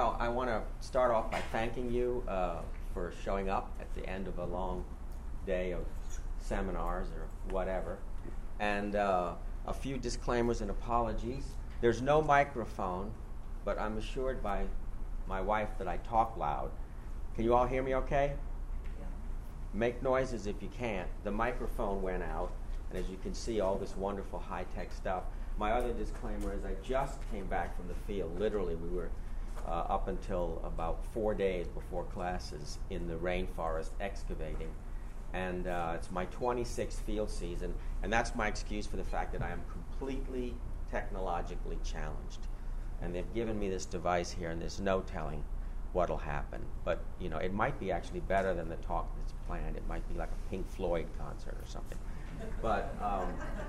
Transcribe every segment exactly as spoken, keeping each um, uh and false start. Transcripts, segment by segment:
Well, I want to start off by thanking you uh, for showing up at the end of a long day of seminars or whatever. And uh, a few disclaimers and apologies. There's no microphone, but I'm assured by my wife that I talk loud. Can you all hear me okay? Yeah. Make noises if you can't. The microphone went out, and as you can see, all this wonderful high-tech stuff. My other disclaimer is I just came back from the field. Literally, we were uh, up until about four days before classes in the rainforest excavating. And uh, it's my twenty-sixth field season, and that's my excuse for the fact that I am completely technologically challenged. And they've given me this device here, and there's no telling what'll happen. But, you know, it might be actually better than the talk that's planned. It might be like a Pink Floyd concert or something. But, um,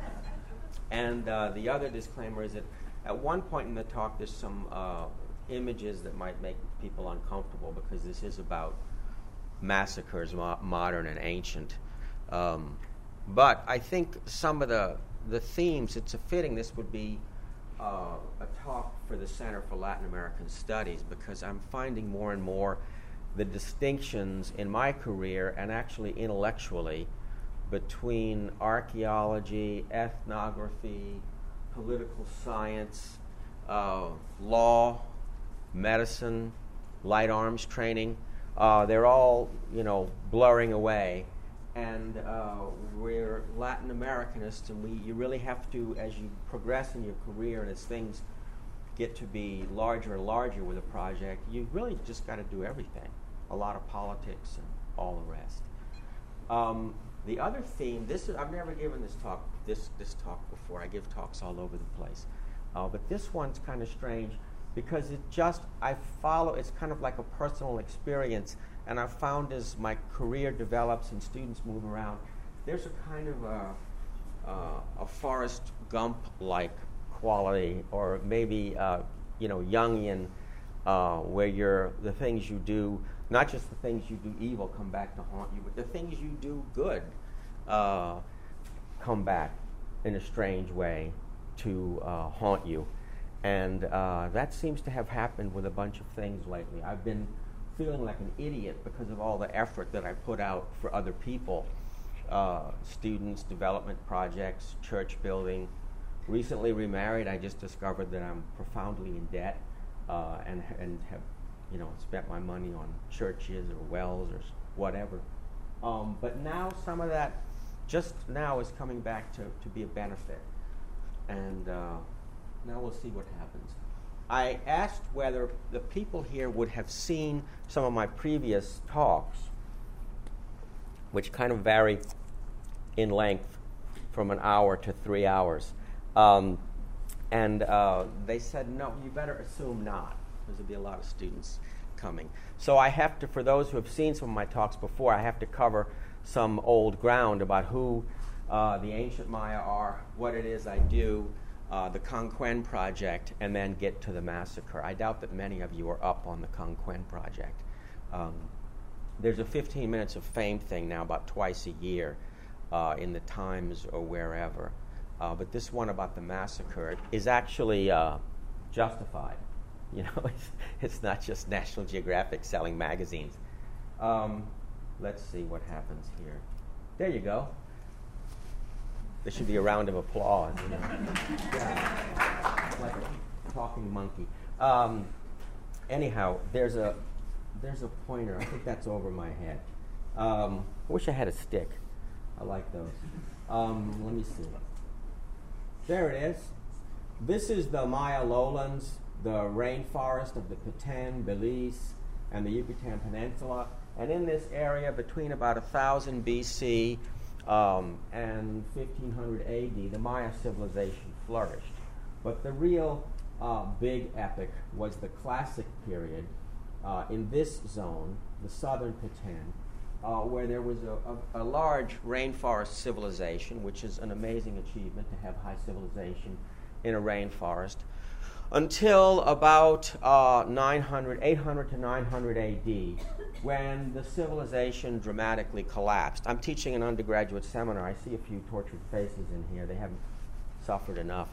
and uh, the other disclaimer is that at one point in the talk, there's some uh, images that might make people uncomfortable because this is about massacres, mo- modern and ancient. Um, but I think some of the, the themes, it's a fitting this would be uh, a talk for the Center for Latin American Studies, because I'm finding more and more the distinctions in my career and actually intellectually between archaeology, ethnography, political science, uh, law, medicine, light arms training. Uh, they're all, you know, blurring away, and uh, we're Latin Americanists, and we you really have to, as you progress in your career and as things get to be larger and larger with a project, you really just got to do everything. A lot of politics and all the rest. Um, the other theme, this is I've never given this talk this this talk before. I give talks all over the place, uh, but this one's kind of strange. Because it just, I follow, it's kind of like a personal experience, and I've found as my career develops and students move around, there's a kind of a, uh, a Forrest Gump-like quality, or maybe, uh, you know, Jungian, uh, where you're, the things you do, not just the things you do evil come back to haunt you, but the things you do good uh, come back in a strange way to uh, haunt you. And uh, that seems to have happened with a bunch of things lately. I've been feeling like an idiot because of all the effort that I put out for other people, uh, students, development projects, church building. Recently remarried, I just discovered that I'm profoundly in debt uh, and and have, you know, spent my money on churches or wells or whatever. Um, but now some of that, just now, is coming back to, to be a benefit. And uh, now we'll see what happens. I asked whether the people here would have seen some of my previous talks, which kind of vary in length from an hour to three hours. Um, and uh, they said, no, you better assume not, because there'll be a lot of students coming. So I have to, for those who have seen some of my talks before, I have to cover some old ground about who uh, the ancient Maya are, what it is I do, Uh, the Conquén Project, and then get to the massacre. I doubt that many of you are up on the Conquén Project. Um, there's a fifteen minutes of fame thing now about twice a year uh, in the Times or wherever. Uh, but this one about the massacre is actually uh, justified. You know, it's, it's not just National Geographic selling magazines. Um, let's see what happens here. There you go. There should be a round of applause. You know? Yeah. Like a talking monkey. Um, anyhow, there's a there's a pointer. I think that's over my head. Um, I wish I had a stick. I like those. Um, let me see. There it is. This is the Maya lowlands, the rainforest of the Petén, Belize, and the Yucatan Peninsula. And in this area, between about one thousand B C Um, and fifteen hundred A D, the Maya civilization flourished. But the real uh, big epic was the Classic period uh, in this zone, the southern Petén, uh, where there was a, a, a large rainforest civilization, which is an amazing achievement to have high civilization in a rainforest, until about uh, nine hundred, eight hundred to nine hundred A D, when the civilization dramatically collapsed. I'm teaching an undergraduate seminar. I see a few tortured faces in here. They haven't suffered enough.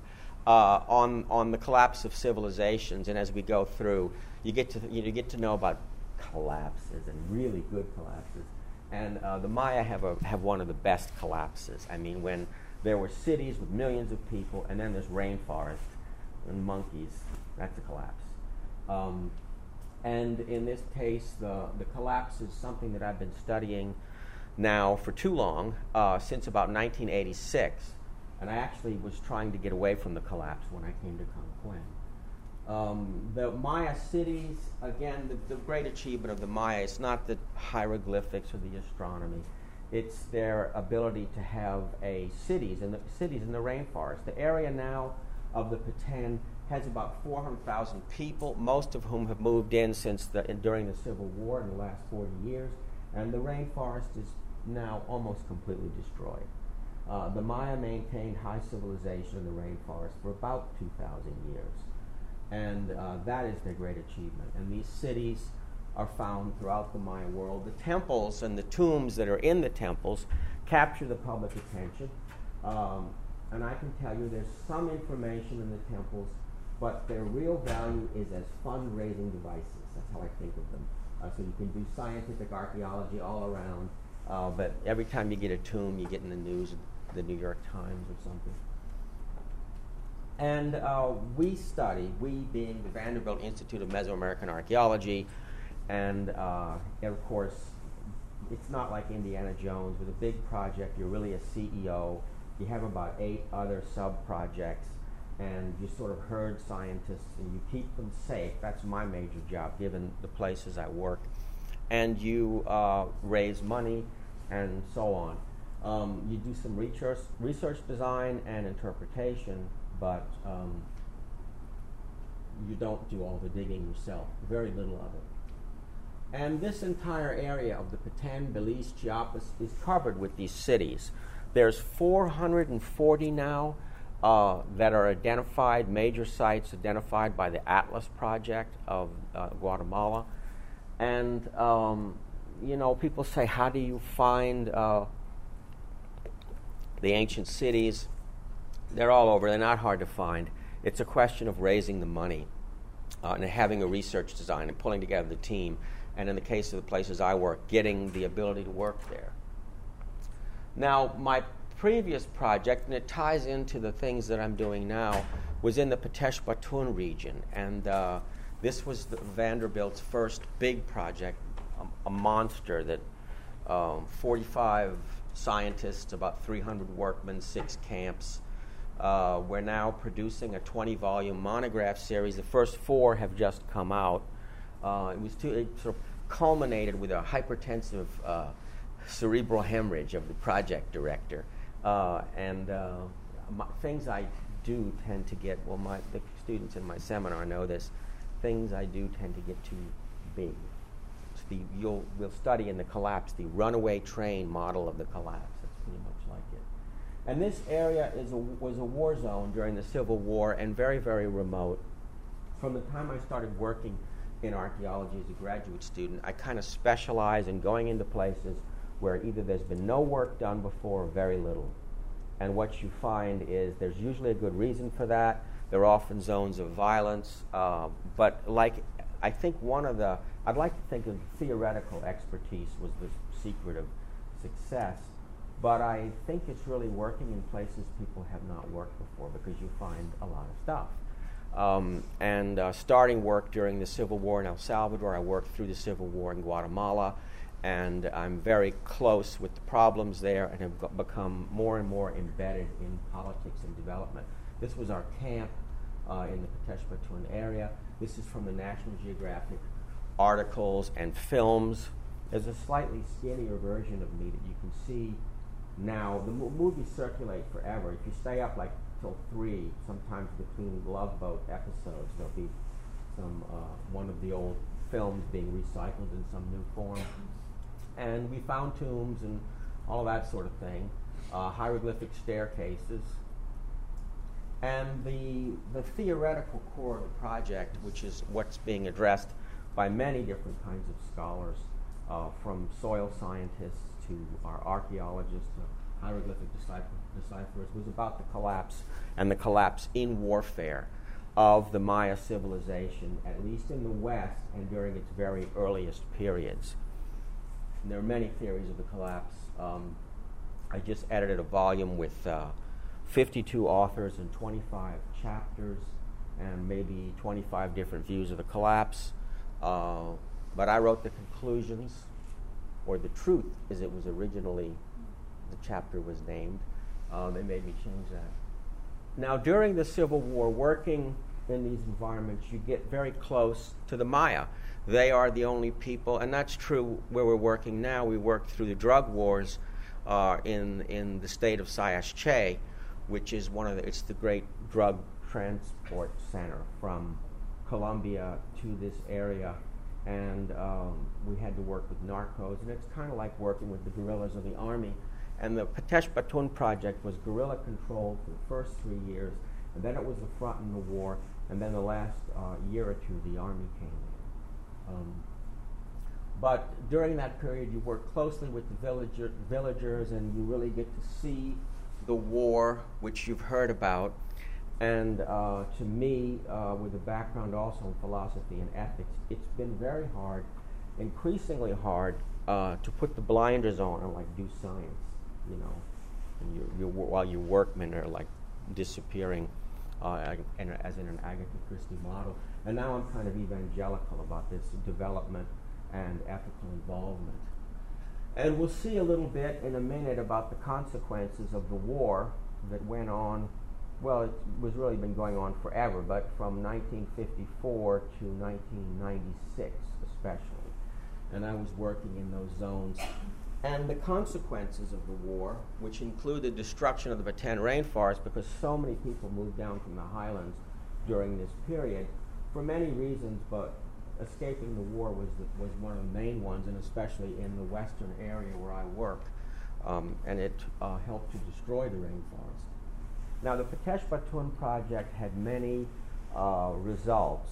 uh, on on the collapse of civilizations, and as we go through, you get to you, know, you get to know about collapses and really good collapses. And uh, the Maya have a have one of the best collapses. I mean, when there were cities with millions of people, and then there's rainforest and monkeys. That's a collapse. Um, and in this case, the the collapse is something that I've been studying now for too long, uh, since about nineteen eighty-six. And I actually was trying to get away from the collapse when I came to Conquén. Um, the Maya cities, again, the, the great achievement of the Maya is not the hieroglyphics or the astronomy. It's their ability to have a cities in the cities in the rainforest. The area now of the Petén has about four hundred thousand people, most of whom have moved in since the in, during the Civil War in the last forty years, and the rainforest is now almost completely destroyed. Uh, the Maya maintained high civilization in the rainforest for about two thousand years. And uh, that is their great achievement. And these cities are found throughout the Maya world. The temples and the tombs that are in the temples capture the public attention. Um, and I can tell you there's some information in the temples, but their real value is as fundraising devices. That's how I think of them. Uh, so you can do scientific archaeology all around, uh, but every time you get a tomb, you get in the news, the New York Times or something. And uh, we study, we being the Vanderbilt Institute of Mesoamerican Archaeology, and uh, of course, it's not like Indiana Jones. With a big project, you're really a C E O. You have about eight other sub-projects, and you sort of herd scientists, and you keep them safe. That's my major job, given the places I work. And you uh, raise money, and so on. Um, you do some research, research design and interpretation, but um, you don't do all the digging yourself, very little of it. And this entire area of the Petén, Belize, Chiapas is covered with these cities. There's four hundred forty now uh, that are identified, major sites identified by the Atlas Project of uh, Guatemala. And, um, you know, people say, how do you find uh, the ancient cities? They're all over. They're not hard to find. It's a question of raising the money uh, and having a research design and pulling together the team. And in the case of the places I work, getting the ability to work there. Now, my previous project, and it ties into the things that I'm doing now, was in the Patesh Batun region. And uh, this was the Vanderbilt's first big project, a, a monster that um, forty-five scientists, about three hundred workmen, six camps. Uh, we're now producing a twenty volume monograph series. The first four have just come out. Uh, it was too, it sort of culminated with a hypertensive uh, cerebral hemorrhage of the project director. Uh, and uh, my, things I do tend to get, well, my, the students in my seminar know this, things I do tend to get too big. It's the, you'll, we'll study in the collapse the runaway train model of the collapse. That's pretty much like it. And this area is a, was a war zone during the Civil War and very, very remote. From the time I started working in archaeology as a graduate student, I kind of specialize in going into places where either there's been no work done before or very little. And what you find is there's usually a good reason for that. There are often zones of violence. Uh, but like, I think one of the, I'd like to think of theoretical expertise was the secret of success. But I think it's really working in places people have not worked before because you find a lot of stuff. Um, and uh, starting work during the Civil War in El Salvador, I worked through the Civil War in Guatemala, and I'm very close with the problems there and have got, become more and more embedded in politics and development. This was our camp uh, in the Patesh Batun area. This is from the National Geographic articles and films. There's a slightly skinnier version of me that you can see now. The mo- movies circulate forever. If you stay up like till three, sometimes between Love Boat episodes, there'll be some uh, one of the old films being recycled in some new form. And we found tombs and all that sort of thing, uh, hieroglyphic staircases. And the, the theoretical core of the project, which is what's being addressed by many different kinds of scholars, uh, from soil scientists to our archaeologists to hieroglyphic decipher, deciphers was about the collapse and the collapse in warfare of the Maya civilization, at least in the West and during its very earliest periods. And there are many theories of the collapse. Um, I just edited a volume with uh, fifty-two authors and twenty-five chapters and maybe twenty-five different views of the collapse. Uh, but I wrote the conclusions, or the truth as it was originally, the chapter was named. Uh, they made me change that. Now, during the Civil War, working in these environments, you get very close to the Maya. They are the only people, and that's true where we're working now. We worked through the drug wars uh, in in the state of Sayache, which is one of the, it's the great drug transport center from Colombia to this area. And um, we had to work with narcos, and it's kind of like working with the guerrillas of the army. And the Patesh Batun project was guerrilla controlled for the first three years, and then it was the front in the war, and then the last uh, year or two, the army came in. Um, but during that period, you work closely with the villager, villagers, and you really get to see the war, which you've heard about. And uh, to me, uh, with a background also in philosophy and ethics, it's been very hard, increasingly hard, uh, to put the blinders on and like do science, you know, and you, you, while your workmen are like disappearing, uh, in a, as in an Agatha Christie model. And now I'm kind of evangelical about this development and ethical involvement. And we'll see a little bit in a minute about the consequences of the war that went on. Well, it was really been going on forever, but from nineteen fifty-four to nineteen ninety-six especially. And I was working in those zones. And the consequences of the war, which included destruction of the Batan rainforest, because so many people moved down from the highlands during this period, for many reasons, but escaping the war was the, was one of the main ones, and especially in the western area where I work. Um, and it uh, helped to destroy the rainforest. Now, the Patesh Batun project had many uh, results,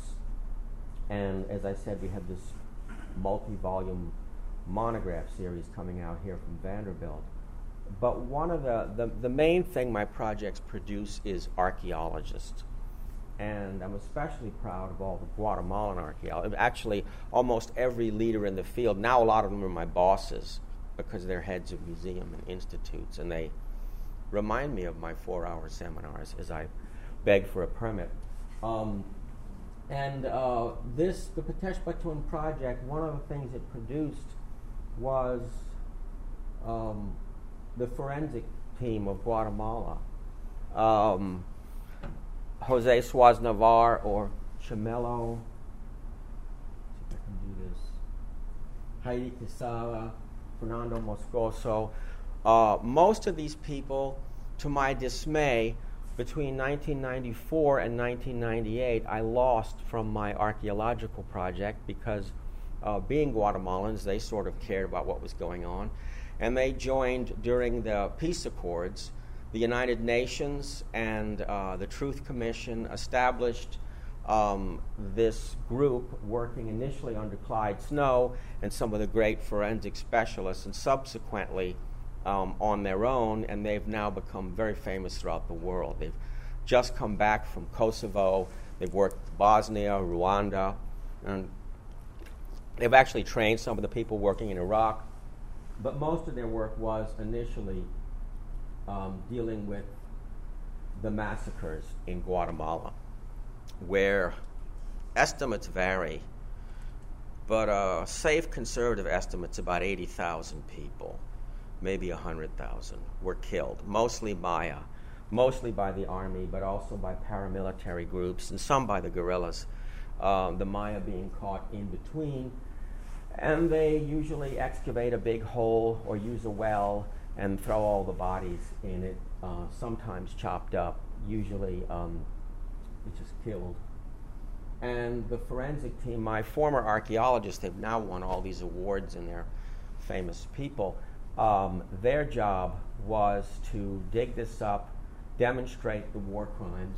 and as I said, we had this multi-volume monograph series coming out here from Vanderbilt. But one of the, the, the main thing my projects produce is archaeologists. And I'm especially proud of all the Guatemalan archaeologists. Actually, almost every leader in the field, now a lot of them are my bosses because they're heads of museum and institutes, and they remind me of my four-hour seminars as I beg for a permit. Um, and uh, this, the Patesh Batun project, one of the things it produced was um, the forensic team of Guatemala. Um, Jose Suaz Navar, or Chamelo, see if I can do this, Heidi Quesada, Fernando Moscoso. Uh, most of these people, to my dismay, between nineteen ninety-four and nineteen ninety-eight, I lost from my archaeological project because, uh, being Guatemalans, they sort of cared about what was going on. And they joined during the peace accords. The United Nations and uh, the Truth Commission established um, this group working initially under Clyde Snow and some of the great forensic specialists, and subsequently um, on their own, and they've now become very famous throughout the world. They've just come back from Kosovo, they've worked in Bosnia, Rwanda, and they've actually trained some of the people working in Iraq, but most of their work was initially Um, dealing with the massacres in Guatemala, where estimates vary, but uh, safe conservative estimates, about eighty thousand people, maybe one hundred thousand, were killed, mostly Maya, mostly by the army, but also by paramilitary groups, and some by the guerrillas, um, the Maya being caught in between. And they usually excavate a big hole or use a well and throw all the bodies in it, uh, sometimes chopped up, usually um, it's just killed. And the forensic team, my former archaeologists, they've now won all these awards and they're famous people. Um, their job was to dig this up, demonstrate the war crimes,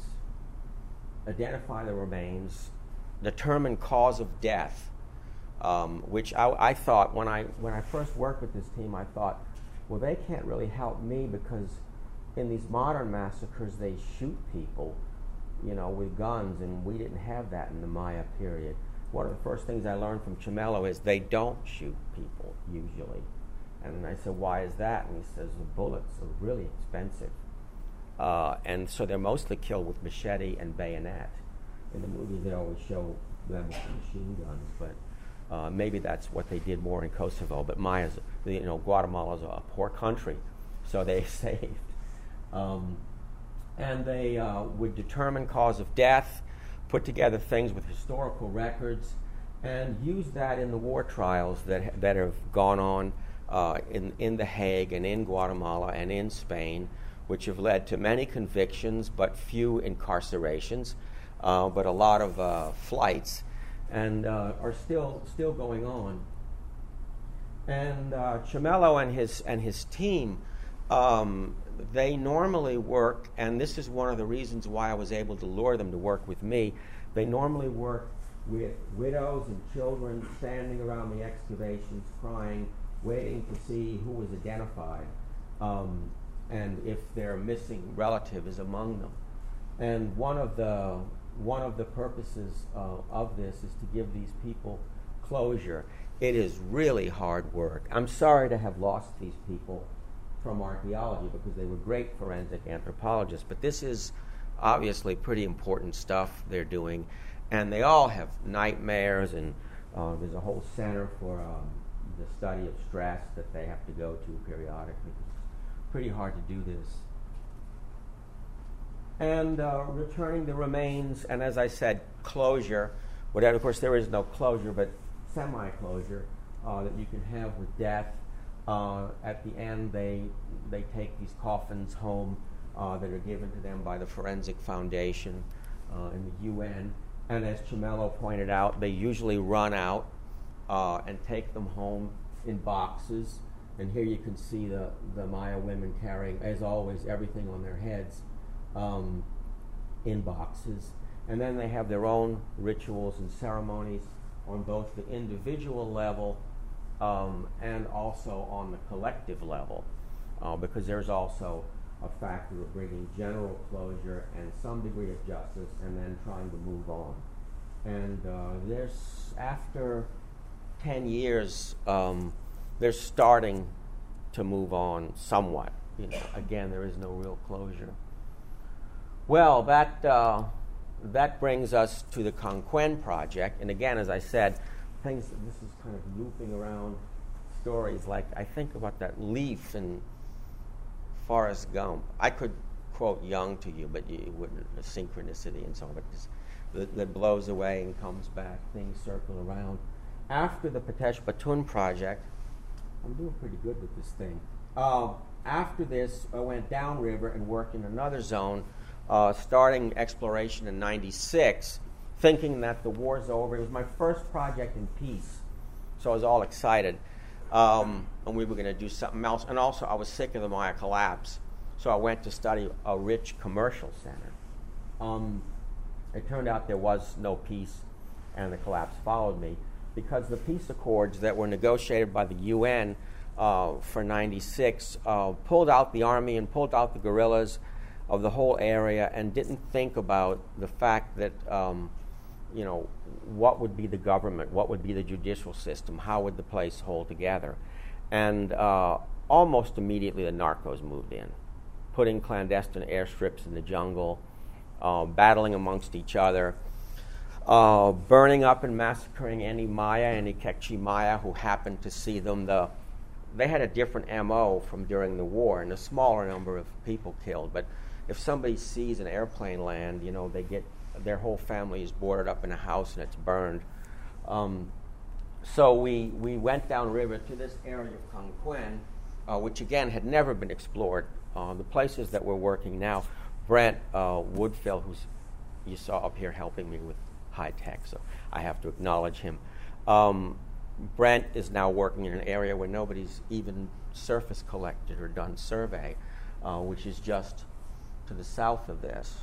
identify the remains, determine cause of death, um, which I, I thought, when I when I first worked with this team, I thought, well, they can't really help me because in these modern massacres, they shoot people, you know, with guns, and we didn't have that in the Maya period. One of the first things I learned from Cimello is they don't shoot people, usually. And I said, why is that? And he says, the bullets are really expensive. Uh, and so they're mostly killed with machete and bayonet. In the movies, they always show them with machine guns, but uh, maybe that's what they did more in Kosovo. But Maya's, you know, Guatemala's a poor country, so they saved. Um, and they uh, would determine cause of death, put together things with historical records, and use that in the war trials that that have gone on uh, in in The Hague and in Guatemala and in Spain, which have led to many convictions but few incarcerations, uh, but a lot of uh, flights, and uh, are still still going on. And uh, Cimello and his and his team, um, they normally work, and this is one of the reasons why I was able to lure them to work with me. They normally work with widows and children standing around the excavations, crying, waiting to see who was identified, um, and if their missing relative is among them. And one of the one of the purposes uh, of this is to give these people closure. It is really hard work. I'm sorry to have lost these people from archaeology because they were great forensic anthropologists, but this is obviously pretty important stuff they're doing, and they all have nightmares, and uh, there's a whole center for um, the study of stress that they have to go to periodically. It's pretty hard to do this. And uh, returning the remains, and as I said, closure, whatever. Of course, there is no closure, but semi-closure uh, that you can have with death. Uh, at the end, they they take these coffins home uh, that are given to them by the Forensic Foundation uh, and the U N. And as Cimello pointed out, they usually run out uh, and take them home in boxes. And here you can see the, the Maya women carrying, as always, everything on their heads um, in boxes. And then they have their own rituals and ceremonies on both the individual level Um, and also on the collective level, uh, because there's also a factor of bringing general closure and some degree of justice and then trying to move on. And uh, there's, after ten years, um, they're starting to move on somewhat. You know, again, there is no real closure. Well, that, uh, that brings us to the Conquén project. And again, as I said, things, this is kind of looping around stories like, I think about that leaf in Forrest Gump. I could quote Young to you, but you, it wouldn't, a synchronicity and so on, but this, that, that blows away and comes back, things circle around. After the Patesh Batun project, I'm doing pretty good with this thing. Uh, after this, I went downriver and worked in another zone, uh, starting exploration in ninety-six, thinking that the war's over. It was my first project in peace, so I was all excited. Um, and we were going to do something else. And also, I was sick of the Maya collapse, so I went to study a rich commercial center. Um, it turned out there was no peace, and the collapse followed me, because the peace accords that were negotiated by the U N uh, for ninety-six uh, pulled out the army and pulled out the guerrillas of the whole area and didn't think about the fact that um, you know, what would be the government, what would be the judicial system, how would the place hold together. And uh, almost immediately the narcos moved in, putting clandestine airstrips in the jungle, uh, battling amongst each other, uh, burning up and massacring any Maya, any Kekchi Maya who happened to see them. The, they had a different M O from during the war, and a smaller number of people killed. But if somebody sees an airplane land, you know, they get, their whole family is boarded up in a house and it's burned. Um, so we, we went downriver to this area of Conquén, uh, which again had never been explored. Uh, the places that we're working now, Brent uh, Woodfill, who's you saw up here helping me with high tech, so I have to acknowledge him. Um, Brent is now working in an area where nobody's even surface collected or done survey, uh, which is just to the south of this.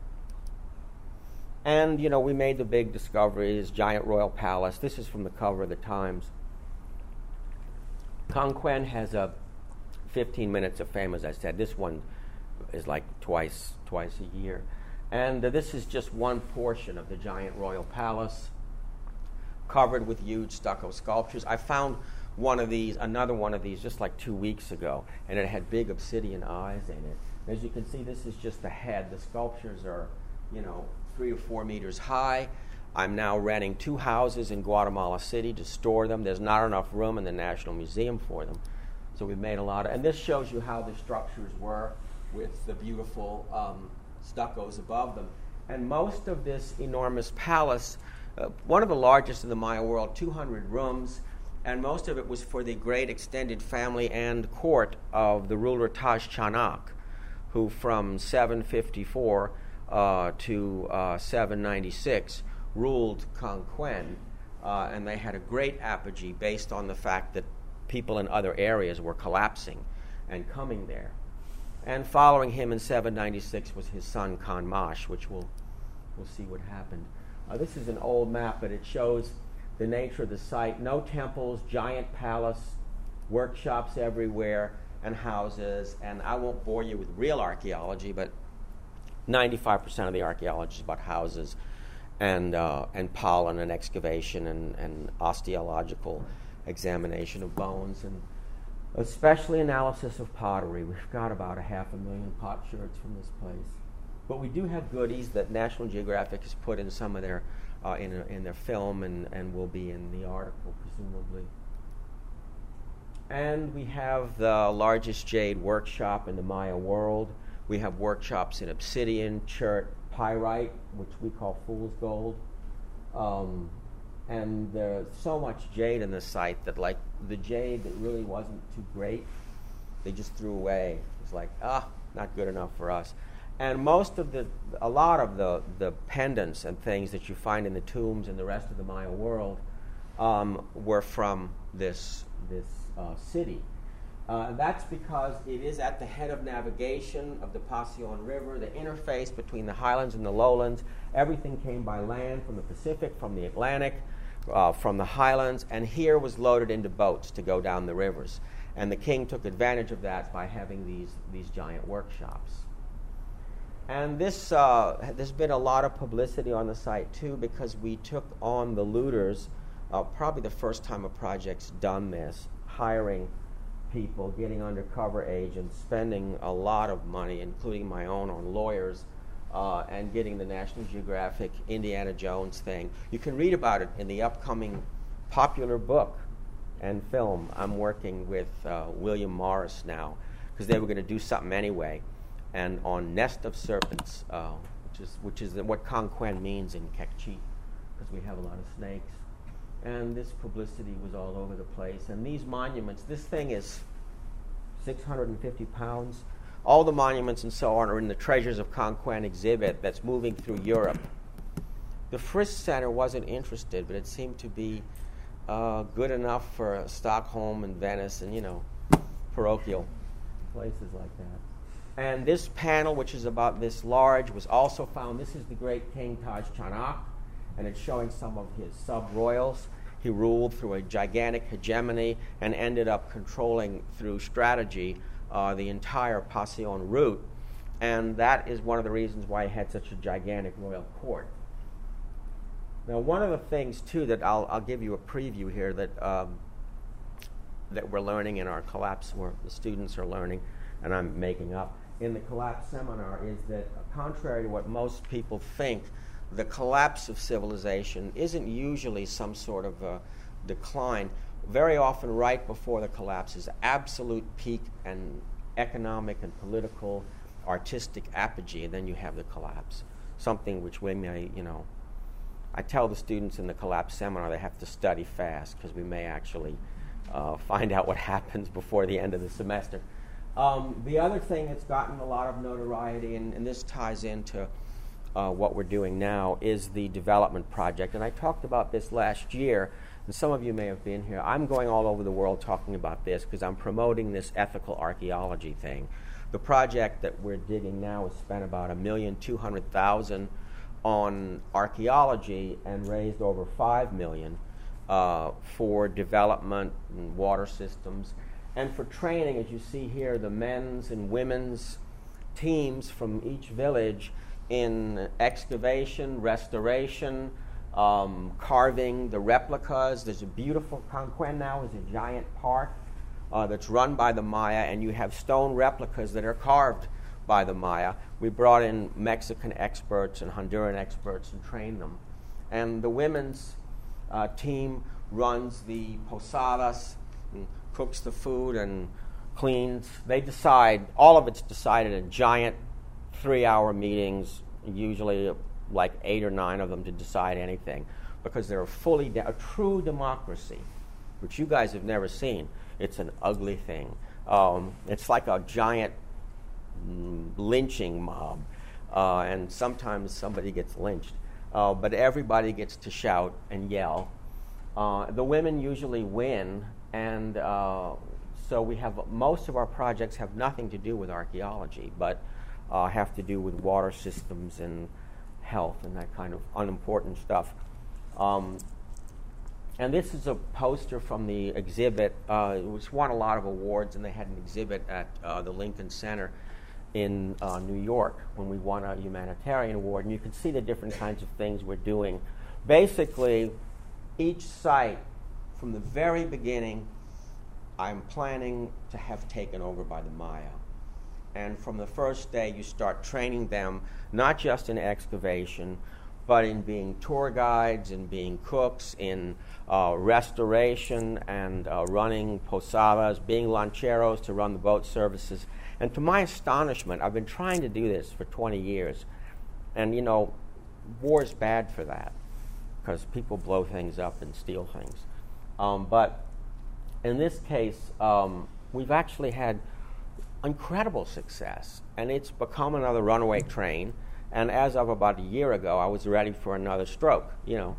And, you know, we made the big discoveries, giant royal palace. This is from the cover of the Times. Conquén has a fifteen minutes of fame, as I said. This one is like twice, twice a year. And uh, this is just one portion of the giant royal palace, covered with huge stucco sculptures. I found one of these, another one of these, just like two weeks ago, and it had big obsidian eyes in it. As you can see, this is just the head. The sculptures are, you know, three or four meters high. I'm now renting two houses in Guatemala City to store them. There's not enough room in the National Museum for them. So we've made a lot of, and this shows you how the structures were with the beautiful um, stuccos above them. And most of this enormous palace, uh, one of the largest in the Maya world, two hundred rooms, and most of it was for the great extended family and court of the ruler Taj Chanak, who from seven fifty-four uh, to uh, seven ninety-six ruled Kangquan, uh, and they had a great apogee based on the fact that people in other areas were collapsing and coming there. And following him in seven ninety-six was his son Khanmash, which we'll, we'll see what happened. Uh, this is an old map, but it shows the nature of the site. No temples, giant palace, workshops everywhere, and houses. And I won't bore you with real archaeology, but ninety-five percent of the archaeology is about houses and uh, and pollen and excavation and, and osteological examination of bones, and especially analysis of pottery. We've got about a half a million potsherds from this place. But we do have goodies that National Geographic has put in some of their uh, in, a, in their film and, and will be in the article, presumably. And we have the largest jade workshop in the Maya world. We have workshops in obsidian, chert, pyrite, which we call fool's gold. Um, and there's so much jade in the site that, like, the jade that really wasn't too great, they just threw away. It's like, ah, not good enough for us. And most of the, a lot of the, the pendants and things that you find in the tombs in the rest of the Maya world um, were from this, this uh, city. Uh, that's because it is at the head of navigation of the Pasion River, the interface between the highlands and the lowlands. Everything came by land from the Pacific, from the Atlantic, uh, from the highlands, and here was loaded into boats to go down the rivers. And the king took advantage of that by having these, these giant workshops. And this, uh, there's been a lot of publicity on the site, too, because we took on the looters, uh, probably the first time a project's done this, hiring people, getting undercover agents, spending a lot of money, including my own, on lawyers, uh, and getting the National Geographic Indiana Jones thing. You can read about it in the upcoming popular book and film. I'm working with uh, William Morris now, because they were going to do something anyway, and on Nest of Serpents, uh, which is which is what Kangquan means in Kekchi, because we have a lot of snakes. And this publicity was all over the place. And these monuments, this thing is six hundred fifty pounds. All the monuments and so on are in the Treasures of Kangquan exhibit that's moving through Europe. The Frisk Center wasn't interested, but it seemed to be uh, good enough for Stockholm and Venice and, you know, parochial places like that. And this panel, which is about this large, was also found. This is the great King Taj Chanak, and it's showing some of his sub-royals. He ruled through a gigantic hegemony and ended up controlling through strategy uh, the entire Pasion route. And that is one of the reasons why he had such a gigantic royal court. Now, one of the things, too, that I'll, I'll give you a preview here that, um, that we're learning in our collapse, where the students are learning, and I'm making up, in the collapse seminar, is that, contrary to what most people think, the collapse of civilization isn't usually some sort of a decline. Very often, right before the collapse is absolute peak and economic and political, artistic apogee, and then you have the collapse. Something which we may, you know, I tell the students in the collapse seminar they have to study fast because we may actually uh, find out what happens before the end of the semester. Um, the other thing that's gotten a lot of notoriety, and, and this ties into Uh, what we're doing now, is the development project. And I talked about this last year, and some of you may have been here. I'm going all over the world talking about this because I'm promoting this ethical archaeology thing. The project that we're digging now has spent about a million two hundred thousand on archaeology and raised over five million uh, for development and water systems. And for training, as you see here, the men's and women's teams from each village in excavation, restoration, um, carving the replicas. There's a beautiful, Conquén now is a giant park uh, that's run by the Maya, and you have stone replicas that are carved by the Maya. We brought in Mexican experts and Honduran experts and trained them. And the women's uh, team runs the posadas, and cooks the food and cleans. They decide, all of it's decided in giant three-hour meetings, usually like eight or nine of them to decide anything, because they're a fully, de- a true democracy, which you guys have never seen. It's an ugly thing. Um, it's like a giant mm, lynching mob, uh, and sometimes somebody gets lynched. Uh, but everybody gets to shout and yell. Uh, the women usually win, and uh, so we have, most of our projects have nothing to do with archaeology, but uh, have to do with water systems and health and that kind of unimportant stuff. Um, and this is a poster from the exhibit, uh, which won a lot of awards, and they had an exhibit at uh, the Lincoln Center in uh, New York when we won a humanitarian award. And you can see the different kinds of things we're doing. Basically, each site, from the very beginning, I'm planning to have taken over by the Maya. And from the first day, you start training them, not just in excavation, but in being tour guides, in being cooks, in uh, restoration and uh, running posadas, being lancheros to run the boat services. And to my astonishment, I've been trying to do this for twenty years. And, you know, war's bad for that, because people blow things up and steal things. Um, but in this case, um, we've actually had incredible success, and it's become another runaway train. And as of about a year ago, I was ready for another stroke. You know,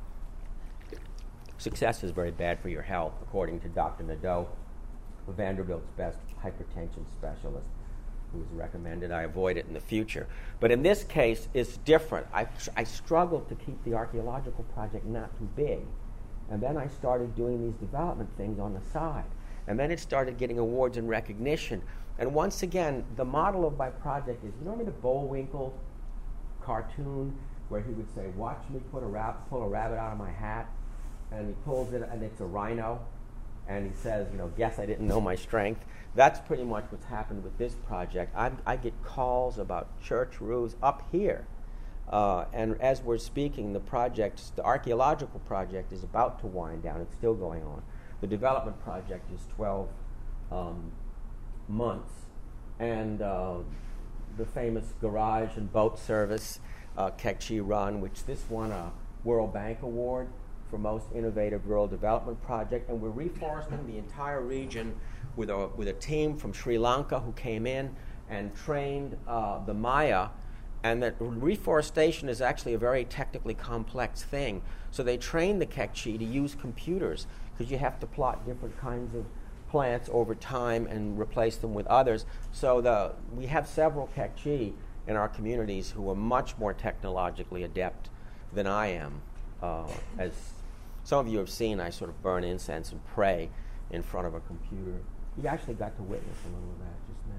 success is very bad for your health, according to Doctor Nadeau, Vanderbilt's best hypertension specialist, who has recommended I avoid it in the future. But in this case, it's different. I, I struggled to keep the archaeological project not too big. And then I started doing these development things on the side. And then it started getting awards and recognition. And once again, the model of my project is, you know, remember the Bullwinkle cartoon where he would say, watch me put a rab- pull a rabbit out of my hat? And he pulls it, and it's a rhino. And he says, you know, guess I didn't know my strength. That's pretty much what's happened with this project. I, I get calls about church roofs up here. Uh, and as we're speaking, the project, the archaeological project, is about to wind down. It's still going on. The development project is twelve um, months. And uh, the famous garage and boat service, uh, Kekchi Run, which this won a World Bank Award for most innovative rural development project. And we're reforesting the entire region with a, with a team from Sri Lanka who came in and trained uh, the Maya. And that reforestation is actually a very technically complex thing. So they train the Kekchi to use computers, because you have to plot different kinds of plants over time and replace them with others. So the, we have several Kekchi in our communities who are much more technologically adept than I am. Uh, as some of you have seen, I sort of burn incense and pray in front of a computer. You actually got to witness a little of that just now.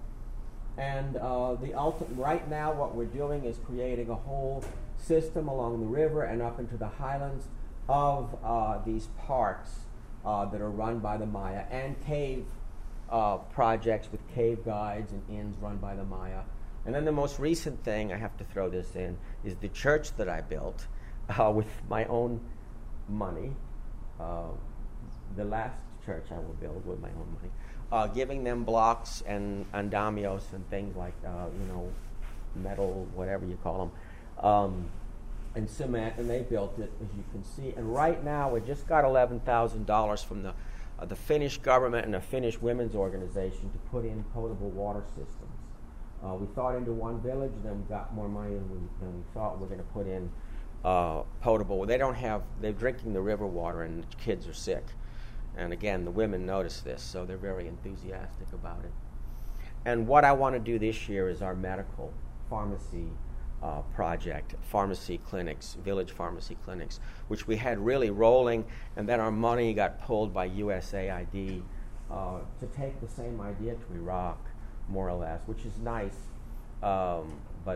And uh, the ulti- right now what we're doing is creating a whole system along the river and up into the highlands of uh, these parks uh, that are run by the Maya, and cave uh, projects with cave guides and inns run by the Maya. And then the most recent thing, I have to throw this in, is the church that I built uh, with my own money. Uh, the last church I will build with my own money. Uh, giving them blocks and andamios and things like, uh, you know, metal, whatever you call them, um, and cement, and they built it, as you can see. And right now, we just got eleven thousand dollars from the uh, the Finnish government and the Finnish women's organization to put in potable water systems. Uh, we thought into one village, and then we got more money than we, than we thought. We're going to put in uh, potable. They don't have, they're drinking the river water, and the kids are sick. And again, the women notice this, so they're very enthusiastic about it. And what I want to do this year is our medical pharmacy uh, project, pharmacy clinics, village pharmacy clinics, which we had really rolling, and then our money got pulled by U S A I D uh, to take the same idea to Iraq, more or less, which is nice, um, but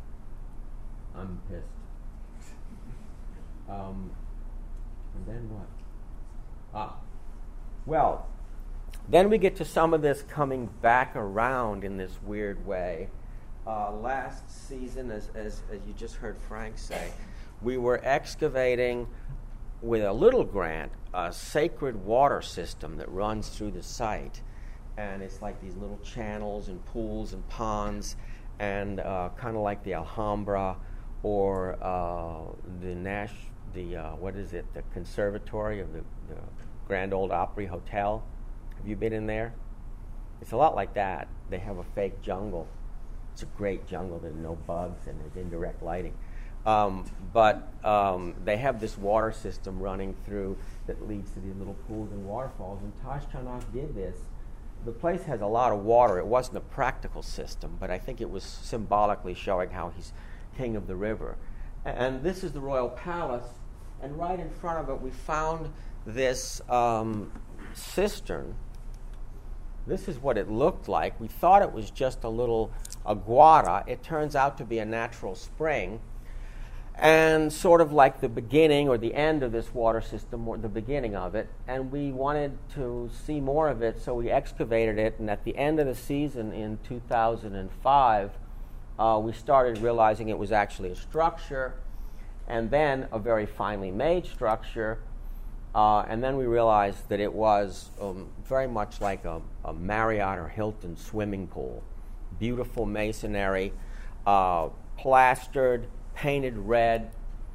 I'm pissed. Um, and then what? Ah, well, then we get to some of this coming back around in this weird way. Uh, last season, as, as, as you just heard Frank say, we were excavating with a little grant a sacred water system that runs through the site. And it's like these little channels and pools and ponds, and uh, kind of like the Alhambra or uh, the Nash, the uh, what is it, the Conservatory of the, the Grand Ole Opry Hotel. Have you been in there? It's a lot like that. They have a fake jungle. It's a great jungle. There's no bugs and there's indirect lighting. Um, but um, they have this water system running through that leads to these little pools and waterfalls. And Taj Chanak did this. The place has a lot of water. It wasn't a practical system, but I think it was symbolically showing how he's king of the river. And this is the royal palace. And right in front of it, we found this um, cistern. This is what it looked like. We thought it was just a little aguada. It turns out to be a natural spring. And sort of like the beginning or the end of this water system, or the beginning of it. And we wanted to see more of it, so we excavated it. And at the end of the season in two thousand five, uh, we started realizing it was actually a structure, and then a very finely made structure. Uh, and then we realized that it was um, very much like a, a Marriott or Hilton swimming pool. Beautiful masonry, uh, plastered, painted red,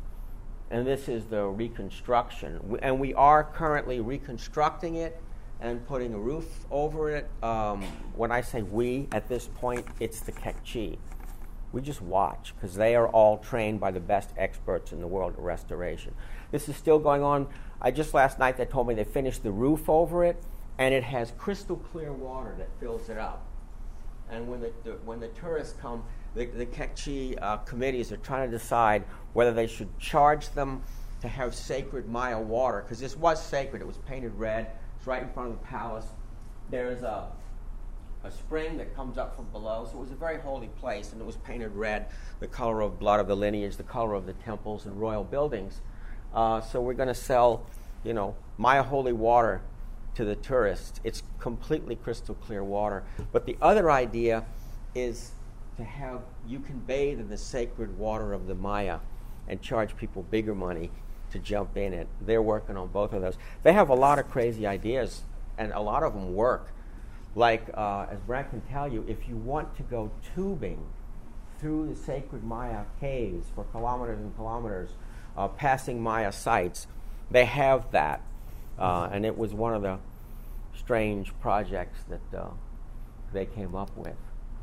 and this is the reconstruction. W- and we are currently reconstructing it and putting a roof over it. Um, when I say we, at this point, it's the Kekchi. We just watch, because they are all trained by the best experts in the world at restoration. This is still going on. I just last night, they told me they finished the roof over it, and it has crystal clear water that fills it up. And when the, the when the tourists come, the, the Kekchi uh, committees are trying to decide whether they should charge them to have sacred Maya water, because this was sacred. It was painted red. It's right in front of the palace. There's a, a spring that comes up from below, so it was a very holy place, and it was painted red, the color of blood of the lineage, the color of the temples and royal buildings. Uh, so we're going to sell, you know, Maya holy water to the tourists. It's completely crystal clear water. But the other idea is to have, you can bathe in the sacred water of the Maya and charge people bigger money to jump in it. They're working on both of those. They have a lot of crazy ideas, and a lot of them work. Like, uh, as Brad can tell you, if you want to go tubing through the sacred Maya caves for kilometers and kilometers, uh, passing Maya sites, they have that. Uh, and it was one of the strange projects that uh, they came up with.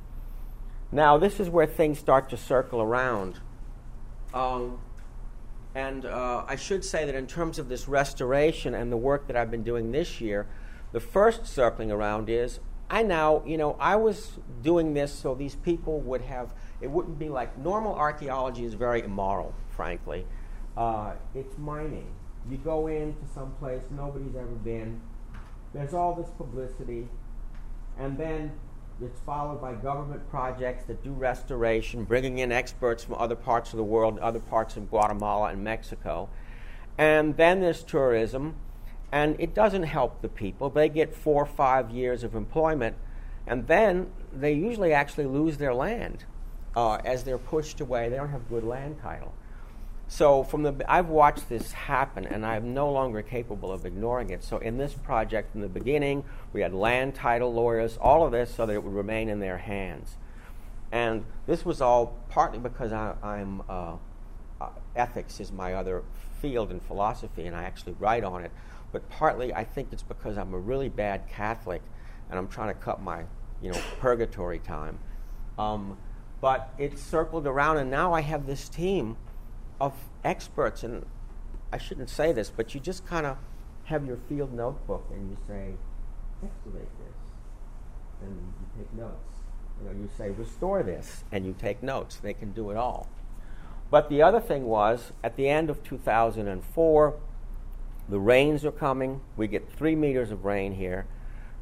Now, this is where things start to circle around. Um, and uh, I should say that in terms of this restoration and the work that I've been doing this year, the first circling around is, I now, you know, I was doing this so these people would have, it wouldn't be like, normal archaeology is very immoral, frankly. Uh, it's mining. You go into some place nobody's ever been. There's all this publicity. And then it's followed by government projects that do restoration, bringing in experts from other parts of the world, other parts of Guatemala and Mexico. And then there's tourism. And it doesn't help the people. They get four or five years of employment. And then they usually actually lose their land uh, as they're pushed away. They don't have good land title. So from the, I've watched this happen, and I'm no longer capable of ignoring it. So in this project, in the beginning, we had land title lawyers, all of this so that it would remain in their hands. And this was all partly because I, I'm, uh, uh, ethics is my other field in philosophy, and I actually write on it. But partly I think it's because I'm a really bad Catholic, and I'm trying to cut my, you know, purgatory time. Um, but it circled around, and now I have this team of experts, and I shouldn't say this, but you just kind of have your field notebook and you say, excavate this, and you take notes. You know, you say, restore this, and you take notes. They can do it all. But the other thing was, at the end of two thousand four, the rains are coming. We get three meters of rain here.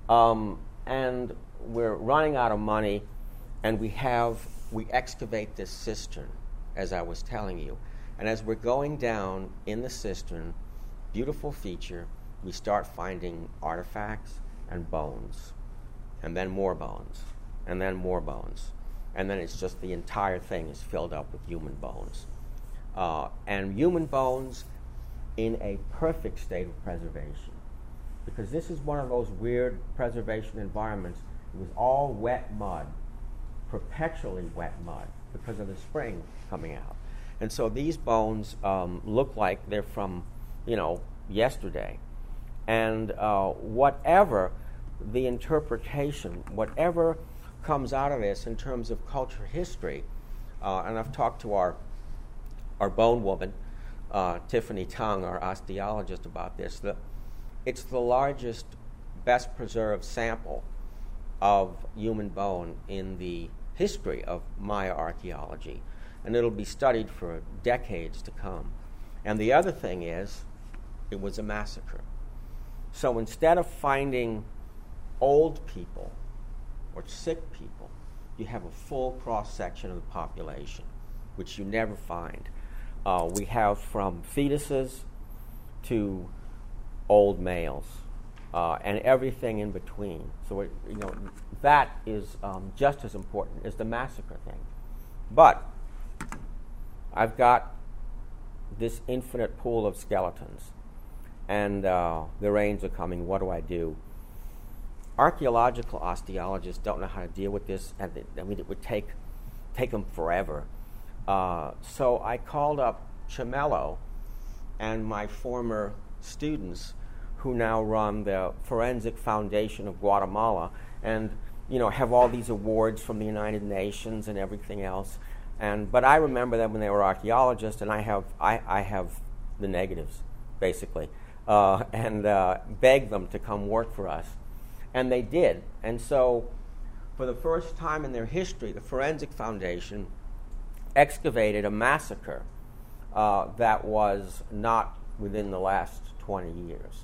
Um, and we're running out of money, and we have, we excavate this cistern, as I was telling you. And as we're going down in the cistern, beautiful feature, we start finding artifacts and bones, and then more bones, and then more bones. And then it's just the entire thing is filled up with human bones. Uh, and human bones in a perfect state of preservation. Because this is one of those weird preservation environments. It was all wet mud, perpetually wet mud, because of the spring coming out. And so these bones um, look like they're from, you know, yesterday. And uh, whatever the interpretation, whatever comes out of this in terms of culture history, uh, and I've talked to our our bone woman, uh, Tiffany Tung, our osteologist, about this. The, it's the largest, best preserved sample of human bone in the history of Maya archaeology, and it'll be studied for decades to come. And the other thing is, it was a massacre. So instead of finding old people or sick people, you have a full cross-section of the population, which you never find. Uh, we have from fetuses to old males, uh, and everything in between. So it, you know that is um, just as important as the massacre thing. But I've got this infinite pool of skeletons, and uh, the rains are coming. What do I do? Archaeological osteologists don't know how to deal with this, and they, I mean it would take take them forever. Uh, so I called up Chimelo and my former students, who now run the Forensic Foundation of Guatemala, and you know have all these awards from the United Nations and everything else. And but I remember them when they were archaeologists, and I have I, I have the negatives basically, uh, and uh, begged them to come work for us, and they did. And so, for the first time in their history, the Forensic Foundation excavated a massacre uh, that was not within the last twenty years.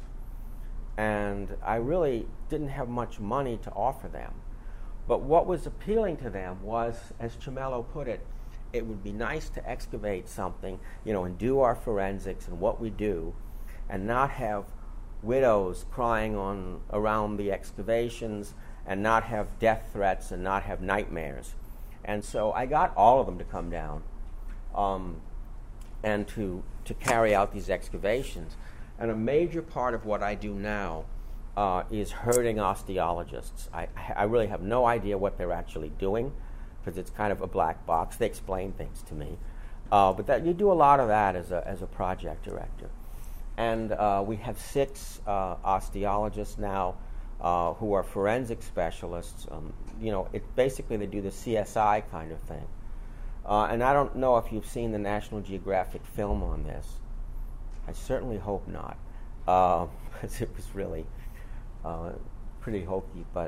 And I really didn't have much money to offer them. But what was appealing to them was, as Chimelo put it, it would be nice to excavate something, you know, and do our forensics and what we do, and not have widows crying on around the excavations, and not have death threats, and not have nightmares. And so I got all of them to come down um, and to to carry out these excavations. And a major part of what I do now uh, is herding osteologists. I, I really have no idea what they're actually doing, because it's kind of a black box. They explain things to me. Uh, but that you do a lot of that as a, as a project director. And uh, we have six uh, osteologists now uh, who are forensic specialists. Um, you know, it basically they do the C S I kind of thing. Uh, and I don't know if you've seen the National Geographic film on this. I certainly hope not, uh, because it was really uh, pretty hokey. But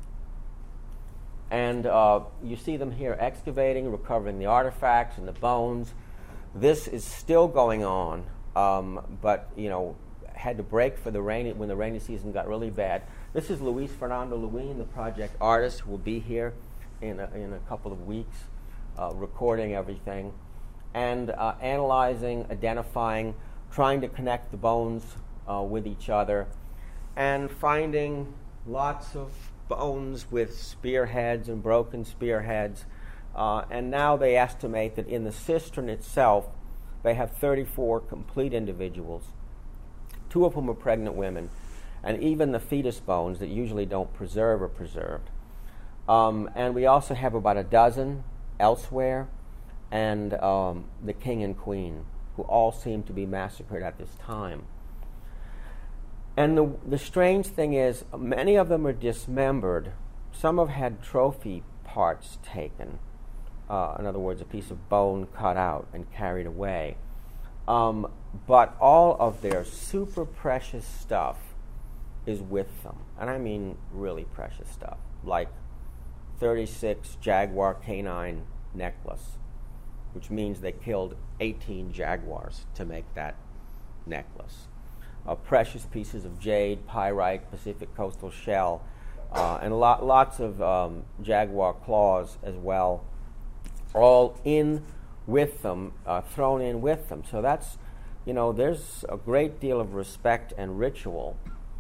and uh, you see them here excavating, recovering the artifacts and the bones. This is still going on, um, but you know, had to break for the rainy when the rainy season got really bad. This is Luis Fernando Luin, the project artist, who will be here in a, in a couple of weeks, uh, recording everything and uh, analyzing, identifying, trying to connect the bones uh, with each other, and finding lots of bones with spearheads and broken spearheads. Uh, and now they estimate that in the cistern itself, they have thirty-four complete individuals, two of whom are pregnant women, and even the fetus bones that usually don't preserve are preserved. Um, and we also have about a dozen elsewhere, and um, the king and queen, who all seem to be massacred at this time. And the, the strange thing is, many of them are dismembered. Some have had trophy parts taken. Uh, in other words, a piece of bone cut out and carried away. Um, but all of their super precious stuff is with them. And I mean really precious stuff, like thirty-six jaguar canine necklace, which means they killed eighteen jaguars to make that necklace. Uh, precious pieces of jade, pyrite, Pacific coastal shell, uh, and lot, lots of um, jaguar claws as well, all in with them, uh, thrown in with them. So that's, you know, there's a great deal of respect and ritual.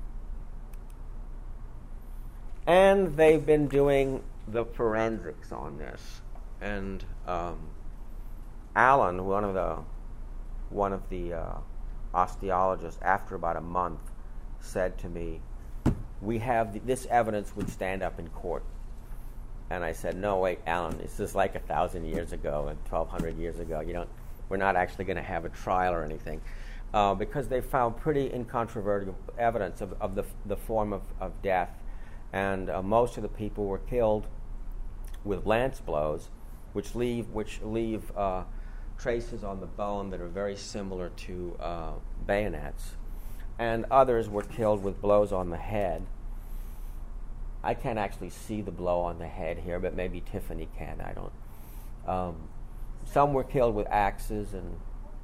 And they've been doing the forensics on this. And um, Alan, one of the one of the uh, osteologists, after about a month, said to me, "We have th- this evidence would stand up in court." And I said, "No, wait, Alan, this is like a thousand years ago and twelve hundred years ago. You don't. We're not actually going to have a trial or anything, uh, because they found pretty incontrovertible evidence of, of the the form of, of death, and uh, most of the people were killed with lance blows, which leave which leave uh, traces on the bone that are very similar to uh, bayonets, and others were killed with blows on the head. I can't actually see the blow on the head here, but maybe Tiffany can. I don't. Um, some were killed with axes, and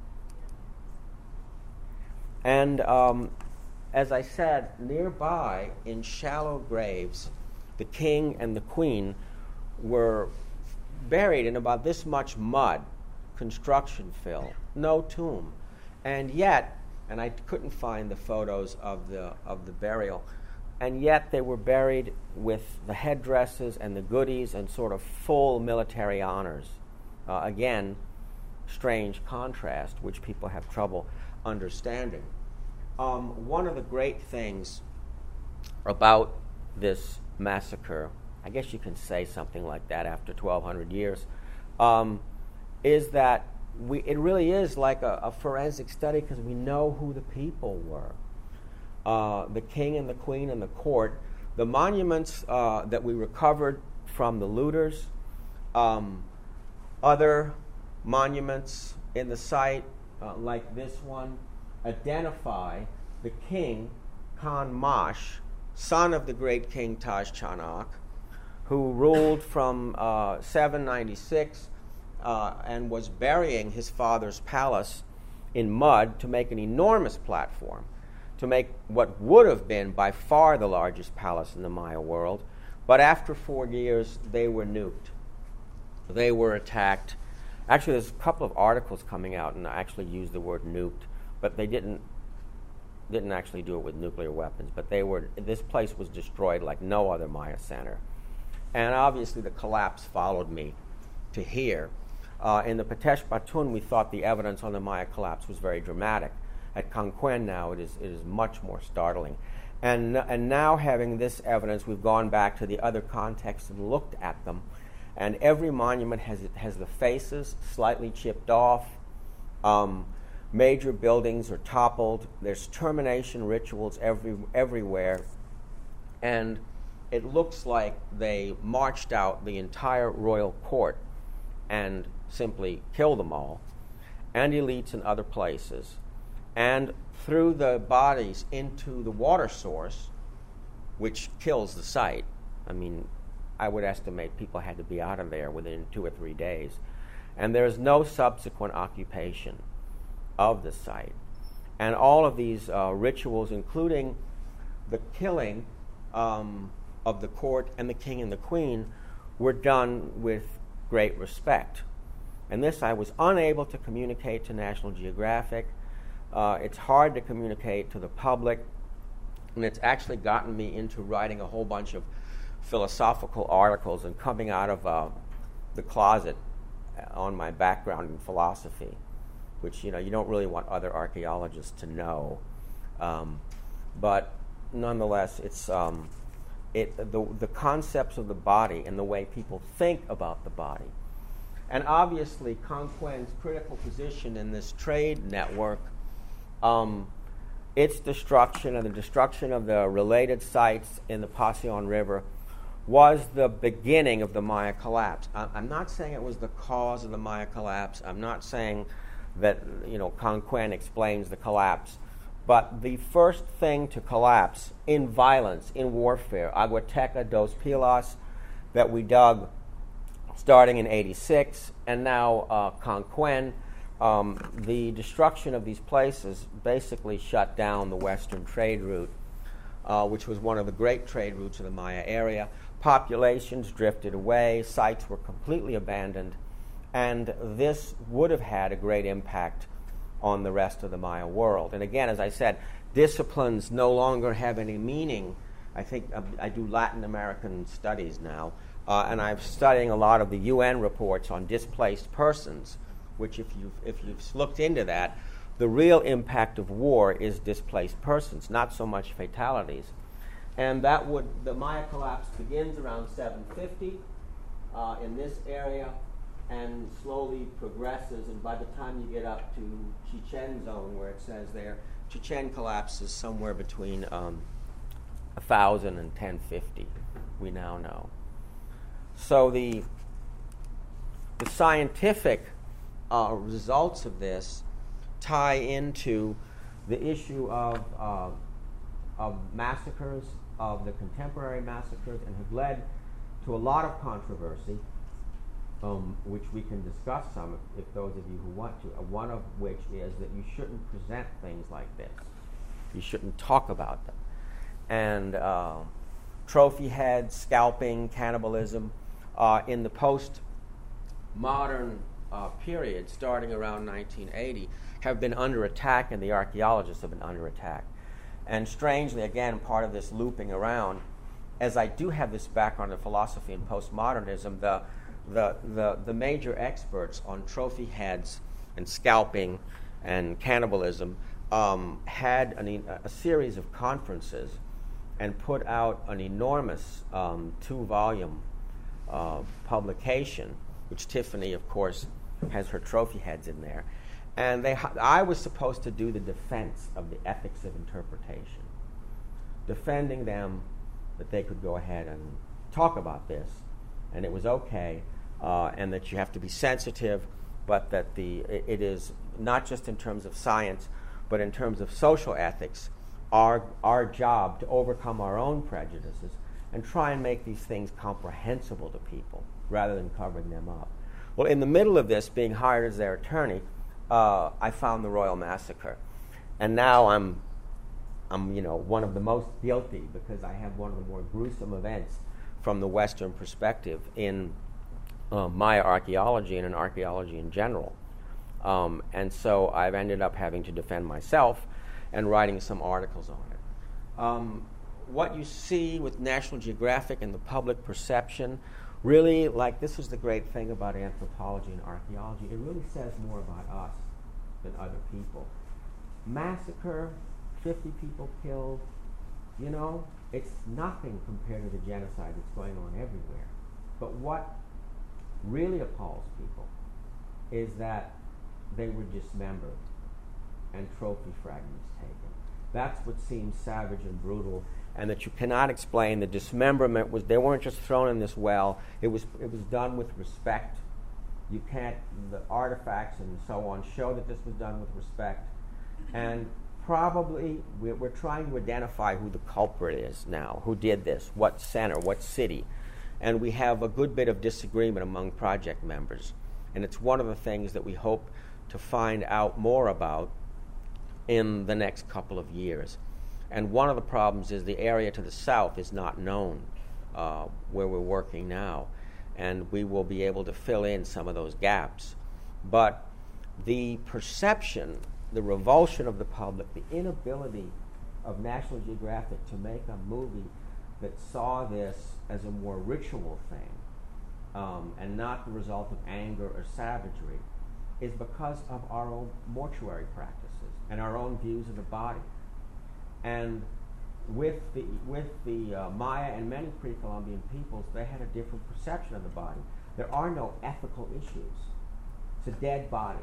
and um, as I said, nearby in shallow graves, the king and the queen were buried in about this much mud, construction fill, no tomb, and yet, and I couldn't find the photos of the of the burial, and yet they were buried with the headdresses and the goodies and sort of full military honors. Uh, again, strange contrast, which people have trouble understanding. Um, one of the great things about this massacre, I guess you can say something like that after twelve hundred years, um, is that we it really is like a, a forensic study, because we know who the people were. Uh, the king and the queen and the court. The monuments uh, that we recovered from the looters, um, other monuments in the site, uh, like this one, identify the king, Khan Mash, son of the great king Taj Chanak, who ruled from uh, seven ninety-six uh, and was burying his father's palace in mud to make an enormous platform, to make what would have been by far the largest palace in the Maya world. But after four years, they were nuked. They were attacked. Actually, there's a couple of articles coming out and actually use the word nuked, but they didn't didn't actually do it with nuclear weapons. But they were. This place was destroyed like no other Maya center. And obviously the collapse followed me to here. Uh, in the Patesh Batun, we thought the evidence on the Maya collapse was very dramatic. At Conquén now, it is it is much more startling. And, and now having this evidence, we've gone back to the other contexts and looked at them. And every monument has has the faces slightly chipped off. Um, major buildings are toppled. There's termination rituals every everywhere. And it looks like they marched out the entire royal court and simply killed them all, and elites in other places, and threw the bodies into the water source, which kills the site. I mean, I would estimate people had to be out of there within two or three days. And there is no subsequent occupation of the site. And all of these uh, rituals, including the killing um, of the court and the king and the queen, were done with great respect. And this I was unable to communicate to National Geographic. Uh, it's hard to communicate to the public, and it's actually gotten me into writing a whole bunch of philosophical articles and coming out of uh, the closet on my background in philosophy, which, you know, you don't really want other archaeologists to know. Um, but nonetheless, it's um, it the the concepts of the body and the way people think about the body. And obviously, Conquén's critical position in this trade network, um, its destruction and the destruction of the related sites in the Passion River was the beginning of the Maya collapse. I, I'm not saying it was the cause of the Maya collapse. I'm not saying that, you know, Conquén explains the collapse. But the first thing to collapse in violence, in warfare, Aguateca dos Pilas, that we dug starting in eighty-six, and now uh, Conquén, um, the destruction of these places basically shut down the western trade route uh, which was one of the great trade routes of the Maya area. Populations drifted away, sites were completely abandoned, and this would have had a great impact on the rest of the Maya world. And again, as I said, disciplines no longer have any meaning. I think uh, I do Latin American studies now, uh, and I'm studying a lot of the U N reports on displaced persons, which if you've, if you've looked into that, the real impact of war is displaced persons, not so much fatalities. And that would, the Maya collapse begins around seven fifty uh, in this area and slowly progresses, and by the time you get up to Chichen zone, where it says there, Chichen collapses somewhere between um, one thousand and ten fifty, we now know. So the, the scientific uh, results of this tie into the issue of, uh, of massacres, of the contemporary massacres, and have led to a lot of controversy, um, which we can discuss some if, if those of you who want to, uh, one of which is that you shouldn't present things like this. You shouldn't talk about them. And uh, trophy heads, scalping, cannibalism, uh, in the post-modern uh, period, starting around nineteen eighty, have been under attack, and the archaeologists have been under attack. And strangely, again, part of this looping around, as I do have this background in philosophy and postmodernism, the, the, the, the major experts on trophy heads and scalping and cannibalism um, had an, a series of conferences and put out an enormous um, two-volume uh, publication, which Tiffany, of course, has her trophy heads in there. And they, I was supposed to do the defense of the ethics of interpretation, defending them that they could go ahead and talk about this, and it was okay, uh, and that you have to be sensitive, but that the it, it is not just in terms of science, but in terms of social ethics, our, our job to overcome our own prejudices and try and make these things comprehensible to people rather than covering them up. Well, in the middle of this, being hired as their attorney, Uh, I found the Royal Massacre, and now I'm, I'm, you know, one of the most guilty because I have one of the more gruesome events from the Western perspective in uh, Maya archaeology and in archaeology in general, um, and so I've ended up having to defend myself and writing some articles on it. Um, what you see with National Geographic and the public perception, really, like, this is the great thing about anthropology and archaeology. It really says more about us than other people. Massacre, fifty people killed, you know, it's nothing compared to the genocide that's going on everywhere. But what really appalls people is that they were dismembered and trophy fragments taken. That's what seems savage and brutal, and that you cannot explain. The dismemberment was, they weren't just thrown in this well, it was it was done with respect. You can't, the artifacts and so on show that this was done with respect. And probably we're, we're trying to identify who the culprit is now, who did this, what center, what city. And we have a good bit of disagreement among project members. And it's one of the things that we hope to find out more about in the next couple of years. And one of the problems is the area to the south is not known, uh, where we're working now, and we will be able to fill in some of those gaps. But the perception, the revulsion of the public, the inability of National Geographic to make a movie that saw this as a more ritual thing um, and not the result of anger or savagery, is because of our own mortuary practices and our own views of the body. And with the with the uh, Maya and many pre-Columbian peoples, they had a different perception of the body. There are no ethical issues. It's a dead body.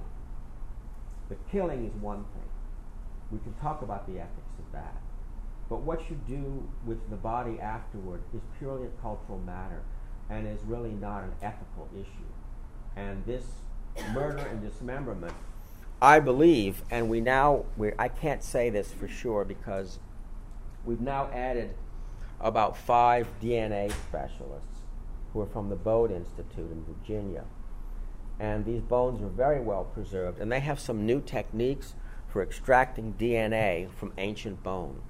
The killing is one thing. We can talk about the ethics of that. But what you do with the body afterward is purely a cultural matter and is really not an ethical issue. And this murder and dismemberment, I believe, and we now, we're, I can't say this for sure because we've now added about five D N A specialists who are from the Bode Institute in Virginia. And these bones are very well preserved, and they have some new techniques for extracting D N A from ancient bone.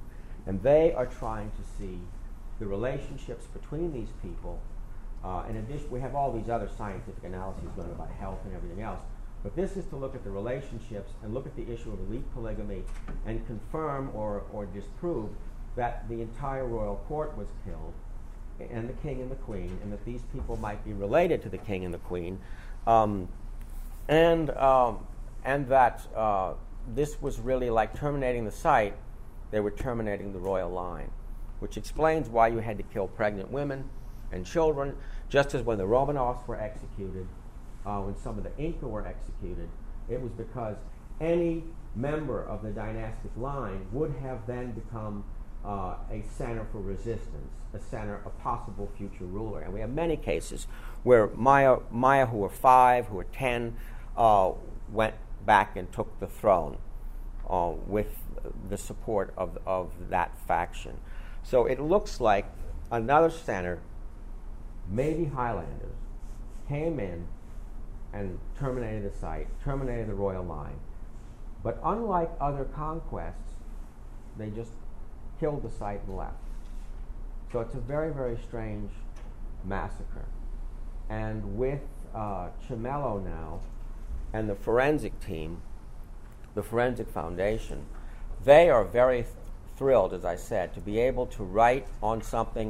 And they are trying to see the relationships between these people. Uh, in addition, we have all these other scientific analyses going about health and everything else. But this is to look at the relationships and look at the issue of elite polygamy and confirm or, or disprove that the entire royal court was killed, and the king and the queen, and that these people might be related to the king and the queen, um, and um, and that uh, this was really like terminating the site. They were terminating the royal line, which explains why you had to kill pregnant women and children, just as when the Romanovs were executed, uh, when some of the Inca were executed, it was because any member of the dynastic line would have then become uh, a center for resistance, a center, a possible future ruler. And we have many cases where Maya, Maya who were five, who were ten, uh, went back and took the throne uh, with the support of, of that faction. So it looks like another center, maybe Highlanders, came in and terminated the site, terminated the royal line. But unlike other conquests, they just killed the site and left. So it's a very, very strange massacre. And with uh, Cimello now and the forensic team, the Forensic Foundation, they are very th- thrilled, as I said, to be able to write on something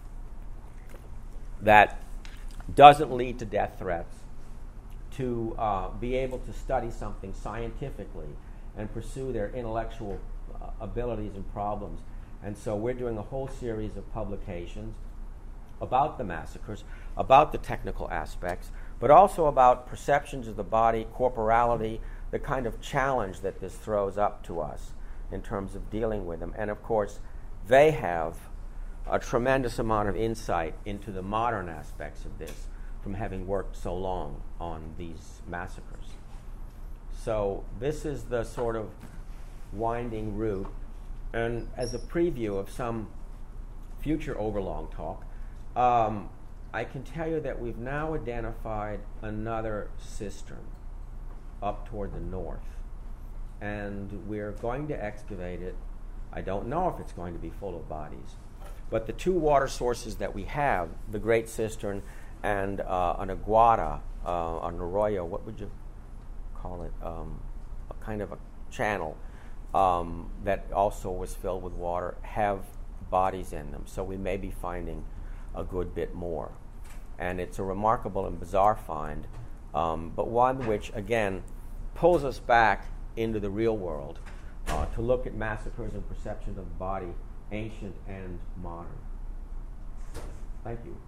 that doesn't lead to death threats, to uh, be able to study something scientifically and pursue their intellectual uh, abilities and problems. And so we're doing a whole series of publications about the massacres, about the technical aspects, but also about perceptions of the body, corporality, the kind of challenge that this throws up to us in terms of dealing with them. And of course, they have a tremendous amount of insight into the modern aspects of this from having worked so long on these massacres. So this is the sort of winding route. And as a preview of some future Overlong talk, um, I can tell you that we've now identified another cistern up toward the north. And we're going to excavate it. I don't know if it's going to be full of bodies. But the two water sources that we have, the Great Cistern and uh, an aguada, uh, an arroyo, what would you call it? Um, a kind of a channel um, that also was filled with water, have bodies in them. So we may be finding a good bit more. And it's a remarkable and bizarre find, um, but one which, again, pulls us back into the real world uh, to look at massacres and perceptions of the body, ancient and modern. Thank you.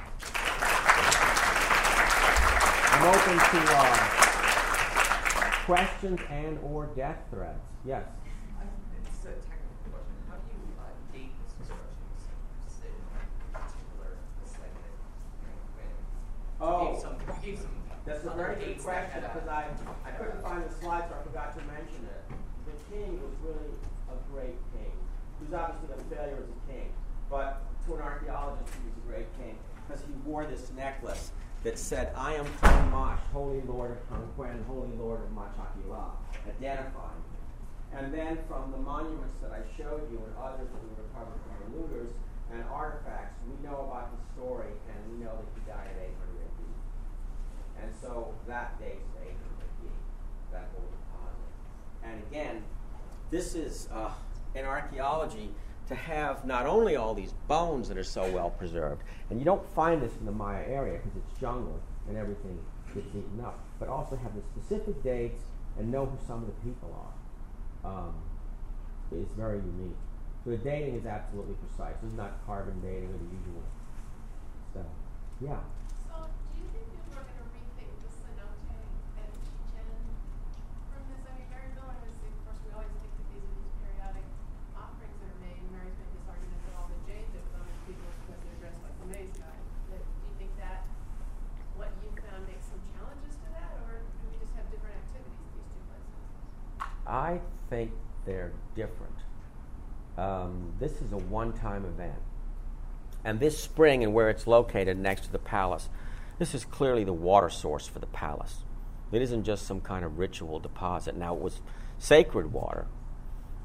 I'm open to uh, questions and or death threats. Yes? It's a technical question. How do you uh, date this construction? Say, in particular, the site that when Oh. you gave some, you gave some That's a very good question, because I, I couldn't find the slide, so I forgot to mention it. The king was really a great king. He was obviously a failure as a king, but to an archaeologist, he was a great king, because he wore this necklace that said, I am Tongmash, Holy Lord of Tongquen, Holy Lord of Machakila, identifying him. And then from the monuments that I showed you and others that we recovered from the looters and artifacts, we know about his story, and we know that he died at eight hundred A D. And so that dates to eight hundred A D, that whole deposit. And again, this is, uh, in archaeology, to have not only all these bones that are so well preserved, and you don't find this in the Maya area because it's jungle and everything gets eaten up, but also have the specific dates and know who some of the people are, um, is very unique. So the dating is absolutely precise. This is not carbon dating or the usual stuff. Yeah. So, do you think people are going to rethink the cenote and Chichen from this? I mean, Mary Miller has, of course, we always think that these are these periodic offerings that are made. Mary's made this argument that all the jade that come to people because they're dressed like the maze guy. That, do you think that what you found makes some challenges to that, or do we just have different activities in these two places? I think they're different. Um, this is a one-time event. And this spring, and where it's located next to the palace, this is clearly the water source for the palace. It isn't just some kind of ritual deposit. Now, it was sacred water,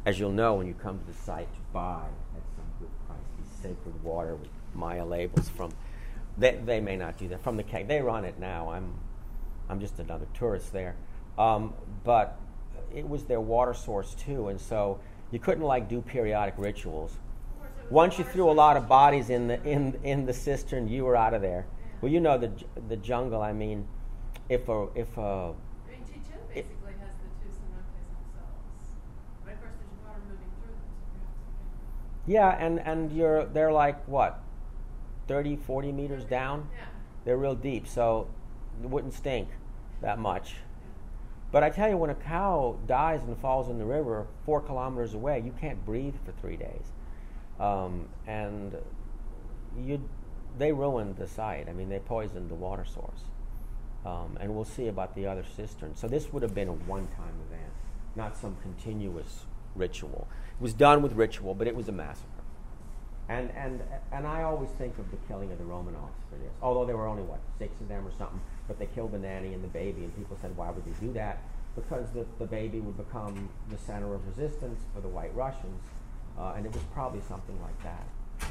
as you'll know when you come to the site, to buy at some good price these sacred water with Maya labels from. They they may not do that from the keg. They run it now. I'm I'm just another tourist there, um, but it was their water source too, and so you couldn't like do periodic rituals. Once you threw a lot of bodies in the in in the cistern, you were out of there. Well, you know the the jungle. I mean, if a if a I mean, Chichen basically has the two cenotes themselves, but of course there's water moving through them. So you have to, yeah, and and you're they're like what, thirty, forty meters down. yeah. They're real deep, so it wouldn't stink that much. But I tell you, when a cow dies and falls in the river four kilometers away, you can't breathe for three days. Um, and you, they ruined the site. I mean, they poisoned the water source. Um, and we'll see about the other cisterns. So this would have been a one-time event, not some continuous ritual. It was done with ritual, but it was a massacre. And and and I always think of the killing of the Romanovs for this, although there were only, what, six of them or something, but they killed the nanny and the baby, and people said, why would they do that? Because the, the baby would become the center of resistance for the White Russians, uh, and it was probably something like that.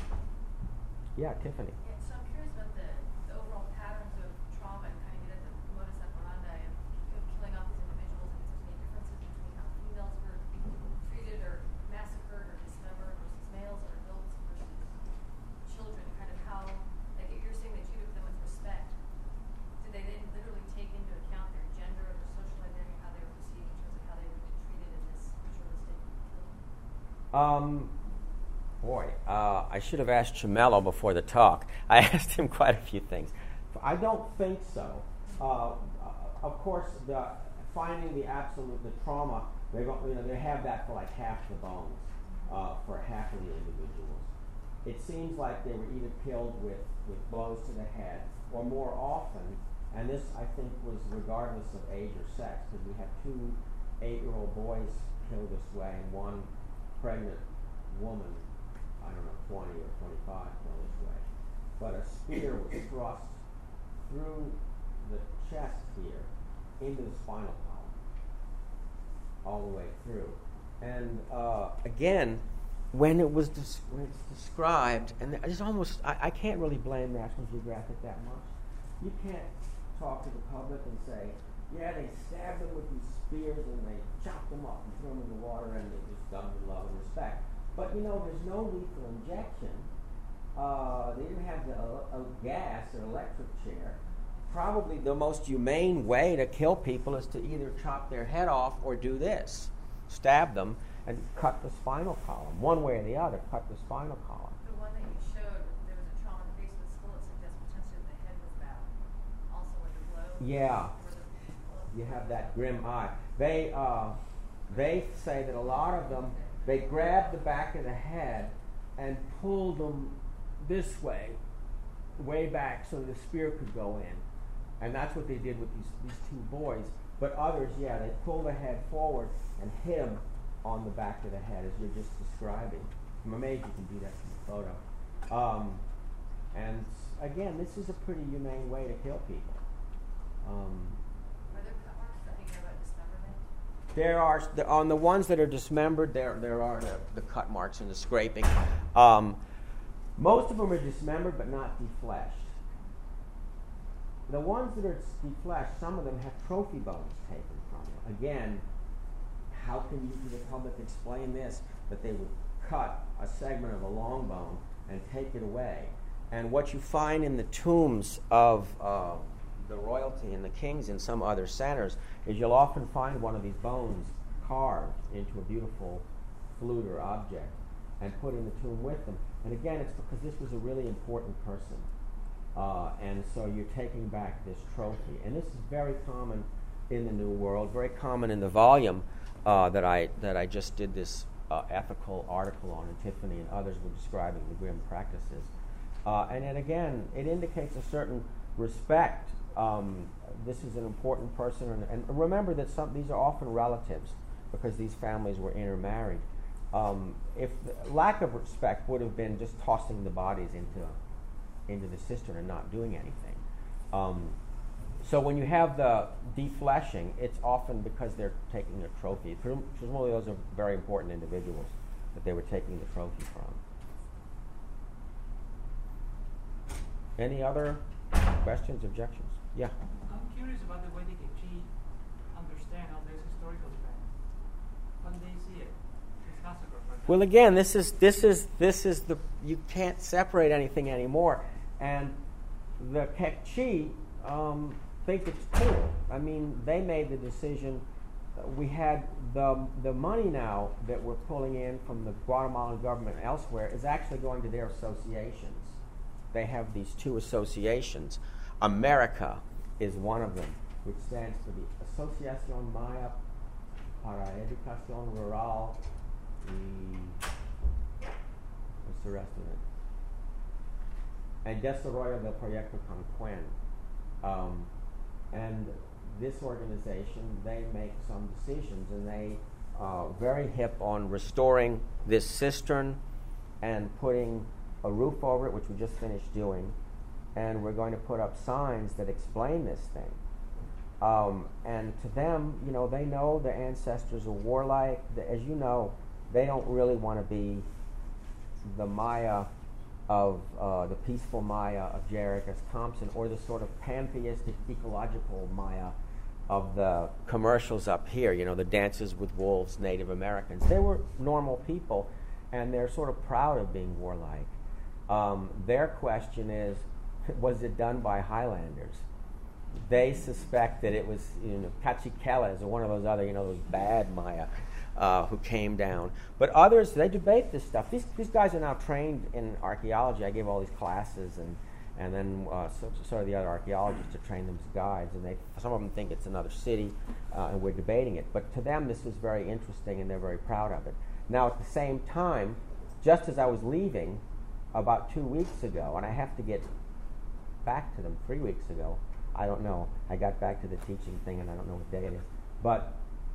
Yeah, Tiffany. Yeah, so I'm curious about the, the overall patterns of trauma and kind of get at the modus operandi of, of killing off these individuals, and if there's any differences between how females were treated or massacred or dismembered versus males or adults versus children, kind of how, like if you're saying they treated them with respect, did they then literally take into account their gender or their social identity, how they were perceived in terms of how they would be treated in this ritualistic killing? Um, boy, uh, I should have asked Chamello before the talk. I asked him quite a few things. I don't think so. Uh, of course, the finding the absolute the trauma, they don't, you know, they have that for like half the bones, uh, for half of the individuals. It seems like they were either killed with, with blows to the head, or more often, and this I think was regardless of age or sex, because we have two eight-year-old boys killed this way, and one pregnant woman, I don't know, twenty or twenty-five, killed this way. But a spear was thrust through the chest here into the spinal column, all the way through. And uh, again, when it was des- when it's described, and it's almost, I, I can't really blame National Geographic that much. You can't talk to the public and say, yeah, they stabbed them with these spears and they chopped them up and threw them in the water and it was done with love and respect. But you know, there's no lethal injection. Uh, they didn't have the uh, uh, gas or electric chair. Probably the most humane way to kill people is to either chop their head off or do this. Stab them and cut the spinal column. One way or the other, cut the spinal column. The one that you showed, there was a trauma in the face of the skull, it suggests potentially the head was bowed. Also like a blow. Yeah. Or the, You have that grim eye. They uh, they say that a lot of them, they grabbed the back of the head and pulled them this way, way back, so the spear could go in. And that's what they did with these, these two boys. But others, yeah, they pull the head forward and hit them on the back of the head, as you're just describing. I'm amazed you can do that from the photo. Um, and again, this is a pretty humane way to kill people. Um, Are there cut marks that hang about dismemberment? There are, the, on the ones that are dismembered, there there are the, the cut marks and the scraping. Um, most of them are dismembered but not defleshed. The ones that are defleshed, some of them have trophy bones taken from them. Again, how can you to the public explain this? That they would cut a segment of a long bone and take it away. And what you find in the tombs of uh, the royalty and the kings in some other centers is you'll often find one of these bones carved into a beautiful flute or object and put in the tomb with them. And again, it's because this was a really important person. Uh, and so you're taking back this trophy. And this is very common in the New World, very common in the volume uh, that I that I just did this uh, ethical article on, and Tiffany and others were describing the grim practices. Uh, and then again, it indicates a certain respect. Um, this is an important person, and, and remember that some these are often relatives because these families were intermarried. Um, if the lack of respect would have been just tossing the bodies into into the cistern and not doing anything. Um, So when you have the defleshing, it's often because they're taking a trophy. Presum- Presumably those are very important individuals that they were taking the trophy from. Any other questions, objections? Yeah. I'm curious about the way the Kekchi understand all these historical events. When they see it, this massacre, for example. Well, again, this is this is this is the you can't separate anything anymore, and the Kekchi um, think it's cool. I mean, they made the decision. Uh, we had the the money now that we're pulling in from the Guatemalan government and elsewhere is actually going to their associations. They have these two associations. America is one of them, which stands for the Asociación Maya para Educación Rural y what's the rest of it? And Desarrollo del Proyecto Cancuén. Um, and this organization, they make some decisions, and they are very hip on restoring this cistern and putting a roof over it, which we just finished doing, and we're going to put up signs that explain this thing. Um, and to them, you know, they know their ancestors are warlike. The, as you know, they don't really want to be the Maya of uh, the peaceful Maya of J. R. Thompson, or the sort of pantheistic ecological Maya of the commercials up here, you know, the Dances with Wolves, Native Americans. They were normal people, and they're sort of proud of being warlike. Um, their question is, was it done by Highlanders? They suspect that it was, you know, Cachiquelas or one of those other, you know, those bad Maya uh, who came down. But others, they debate this stuff. These these guys are now trained in archaeology. I gave all these classes, and and then uh, so, so are the other archaeologists to train them as guides. And they, some of them think it's another city, uh, and we're debating it. But to them, this was very interesting, and they're very proud of it. Now, at the same time, just as I was leaving about two weeks ago, and I have to get back to them three weeks ago, I don't know. I got back to the teaching thing, and I don't know what day it is. But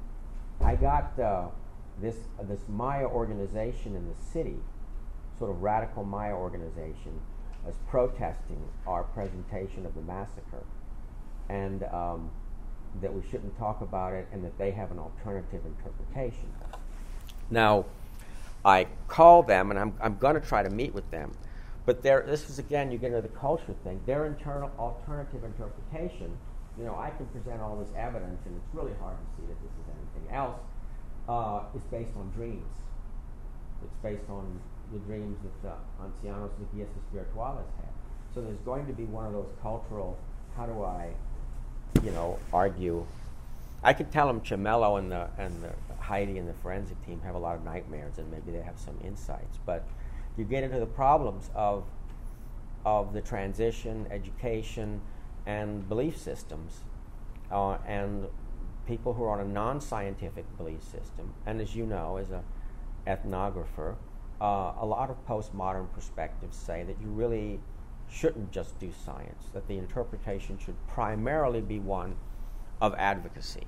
I got uh, this uh, this Maya organization in the city, sort of radical Maya organization, as protesting our presentation of the massacre, and um, that we shouldn't talk about it, and that they have an alternative interpretation. Now, I call them, and I'm I'm going to try to meet with them. But there, this is, again, you get into the culture thing. Their internal alternative interpretation, you know, I can present all this evidence, and it's really hard to see that this is anything else, uh, is based on dreams. It's based on the dreams that uh, Ancianos y Guías Espirituales had. So there's going to be one of those cultural, how do I, you know, argue. I could tell them Chamello and the, and the Heidi and the forensic team have a lot of nightmares, and maybe they have some insights. But you get into the problems of of the transition, education, and belief systems, uh, and people who are on a non-scientific belief system. And as you know, as an ethnographer, uh, a lot of postmodern perspectives say that you really shouldn't just do science, that the interpretation should primarily be one of advocacy.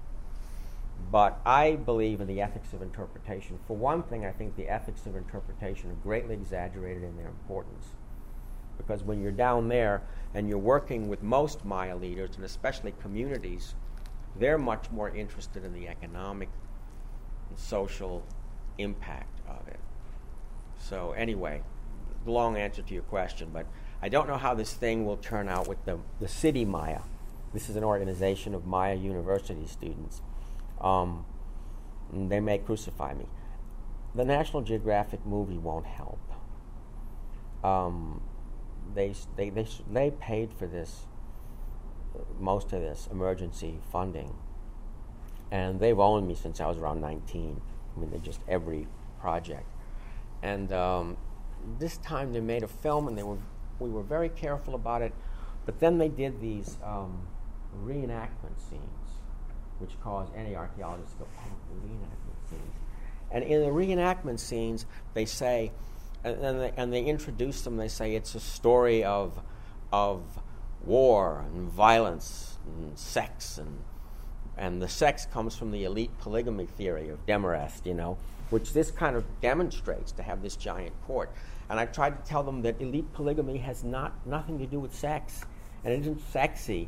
But I believe in the ethics of interpretation. For one thing, I think the ethics of interpretation are greatly exaggerated in their importance. Because when you're down there and you're working with most Maya leaders, and especially communities, they're much more interested in the economic and social impact of it. So anyway, long answer to your question, but I don't know how this thing will turn out with the, the City Maya. This is an organization of Maya University students. Um, they may crucify me. The National Geographic movie won't help. Um, they, they, they, they paid for this, most of this emergency funding. And they've owned me since I was around nineteen. I mean, they just every project. And um, this time they made a film, and they were we were very careful about it. But then they did these um, reenactment scenes, which cause any archaeologist to go, oh, the reenactment scenes. And in the reenactment scenes, they say, and, and, they, and they introduce them, they say it's a story of, of war and violence and sex, and, and the sex comes from the elite polygamy theory of Demarest, you know, which this kind of demonstrates to have this giant court. And I tried to tell them that elite polygamy has not nothing to do with sex, and it isn't sexy.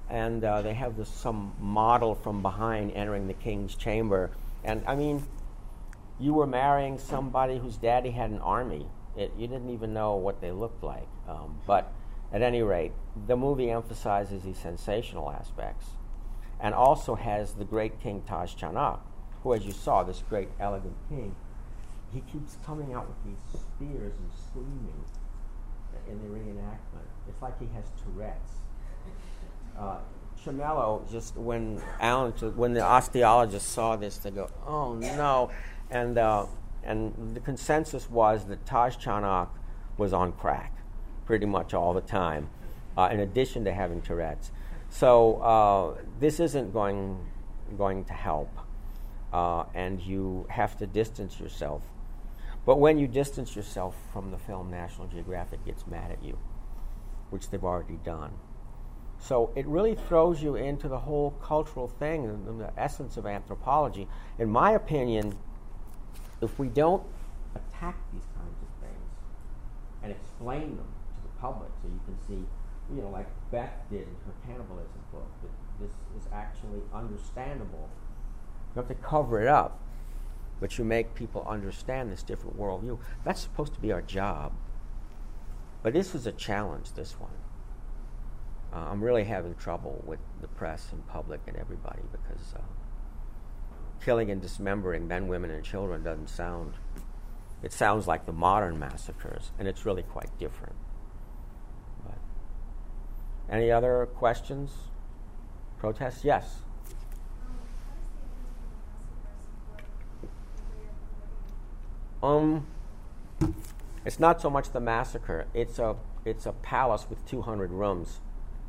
and uh, they have this some model from behind entering the king's chamber. And I mean, you were marrying somebody whose daddy had an army. It, you didn't even know what they looked like. Um, but at any rate, the movie emphasizes these sensational aspects, and also has the great King Taj Chanak, who, as you saw, this great elegant king, he keeps coming out with these spears and screaming in the reenactment. It's like he has Tourette's. Uh, Chamello, just when Alan, when the osteologists saw this, they go, "Oh no!" And uh, and the consensus was that Taj Chanak was on crack, pretty much all the time, uh, in addition to having Tourette's. So uh, this isn't going going to help, uh, and you have to distance yourself. But when you distance yourself from the film, National Geographic gets mad at you, which they've already done. So it really throws you into the whole cultural thing and, and the essence of anthropology. In my opinion, if we don't attack these kinds of things and explain them to the public so you can see, you know, like Beth did in her cannibalism book, that this is actually understandable. You have to cover it up, but you make people understand this different worldview. That's supposed to be our job. But this is a challenge, this one. Uh, I'm really having trouble with the press and public and everybody, because uh, killing and dismembering men, women, and children doesn't sound, it sounds like the modern massacres, and it's really quite different. But any other questions? Protests? Yes? Um, it's not so much the massacre. It's a it's a palace with two hundred rooms.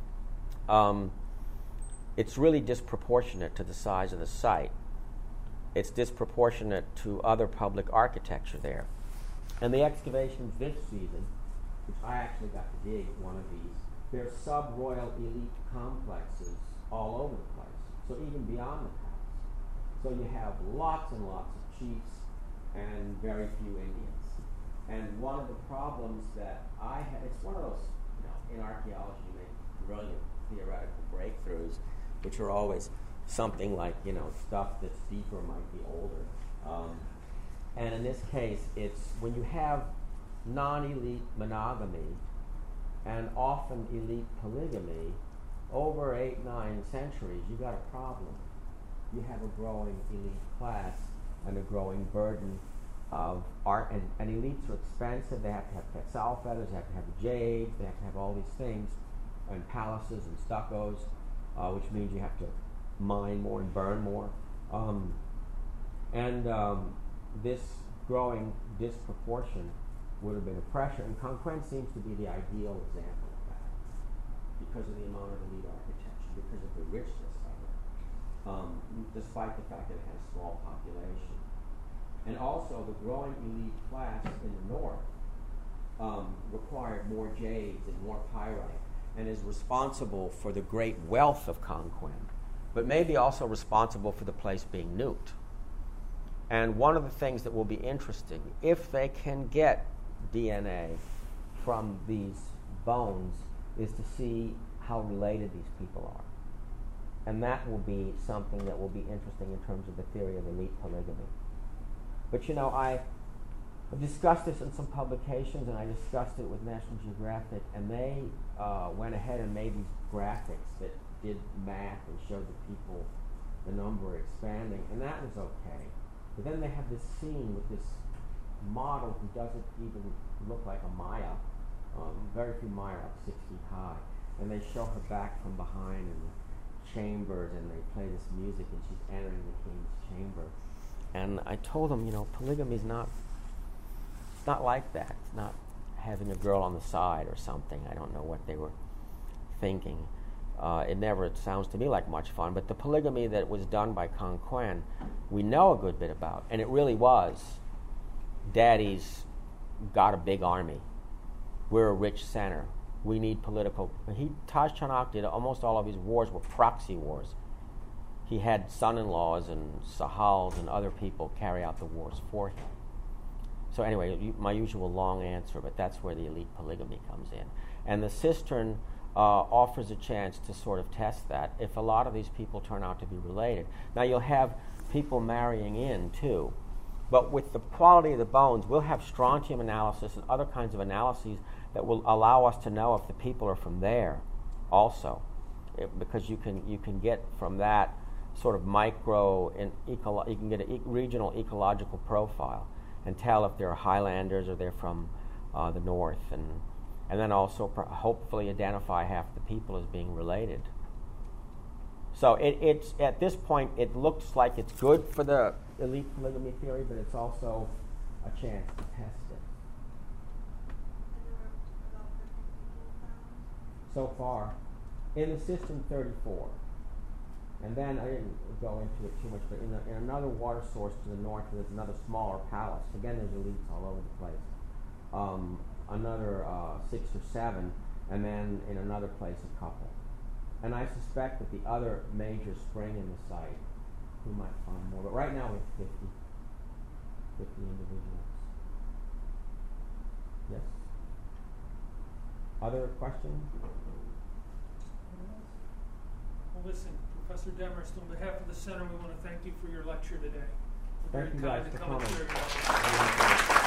Um, it's really disproportionate to the size of the site. It's disproportionate to other public architecture there. And the excavations this season, which I actually got to dig at one of these, they're sub-royal elite complexes all over the place, so even beyond the palace. So you have lots and lots of chiefs and very few Indians. And one of the problems that I had, it's one of those, you know, in archaeology you make brilliant theoretical breakthroughs, which are always something like, you know, stuff that's deeper might be older. Um, and in this case, it's when you have non-elite monogamy and often elite polygamy over eight, nine centuries, you got a problem. You have a growing elite class and a growing burden of art, and, and elites are expensive. They have to have quetzal feathers, they have to have jade, they have to have all these things, and palaces and stuccos, uh, which means you have to mine more and burn more. Um, and um, this growing disproportion would have been a pressure, and Conquen seems to be the ideal example of that, because of the amount of elite architecture, because of the richness of it, um, despite the fact that it has a small population. And also the growing elite class in the north um, required more jades and more pyrite, and is responsible for the great wealth of Conquen, but maybe also responsible for the place being nuked. And one of the things that will be interesting, if they can get D N A from these bones, is to see how related these people are. And that will be something that will be interesting in terms of the theory of elite polygamy. But you know, I I've discussed this in some publications, and I discussed it with National Geographic, and they uh, went ahead and made these graphics that did math and showed the people, the number expanding, and that was okay. But then they have this scene with this model who doesn't even look like a Maya. Um, very few Maya are like six feet high, and they show her back from behind in the chambers, and they play this music, and she's entering the king's chamber. And I told them, you know, polygamy is not, it's not like that. It's not having a girl on the side or something. I don't know what they were thinking. Uh, it never it sounds to me like much fun. But the polygamy that was done by Conquen, we know a good bit about. And it really was, Daddy's got a big army. We're a rich center. We need political. He, Taj Chanak did almost all of his wars were proxy wars. He had son-in-laws and sahals and other people carry out the wars for him. So anyway, you, my usual long answer, but that's where the elite polygamy comes in. And the cistern uh, offers a chance to sort of test that if a lot of these people turn out to be related. Now, you'll have people marrying in, too. But with the quality of the bones, we'll have strontium analysis and other kinds of analyses that will allow us to know if the people are from there also. It, because you can, you can get from that sort of micro, and eco- you can get a e- regional ecological profile and tell if they're Highlanders or they're from uh, the north, and and then also pr- hopefully identify half the people as being related. So it, it's at this point it looks like it's good for the elite polygamy theory, but it's also a chance to test it. And there were about fifty people found. So far, in the system, thirty-four. And then I didn't go into it too much, but in, a, in another water source to the north, there's another smaller palace. Again, there's elites all over the place. Um, another uh, six or seven, and then in another place, a couple. And I suspect that the other major spring in the site, we might find more. But right now, we have fifty, fifty individuals. Yes? Other questions? Well, listen, Professor Demarest, on behalf of the Center, we want to thank you for your lecture today. You're Thank very you kind guys to for come and coming. share your knowledge.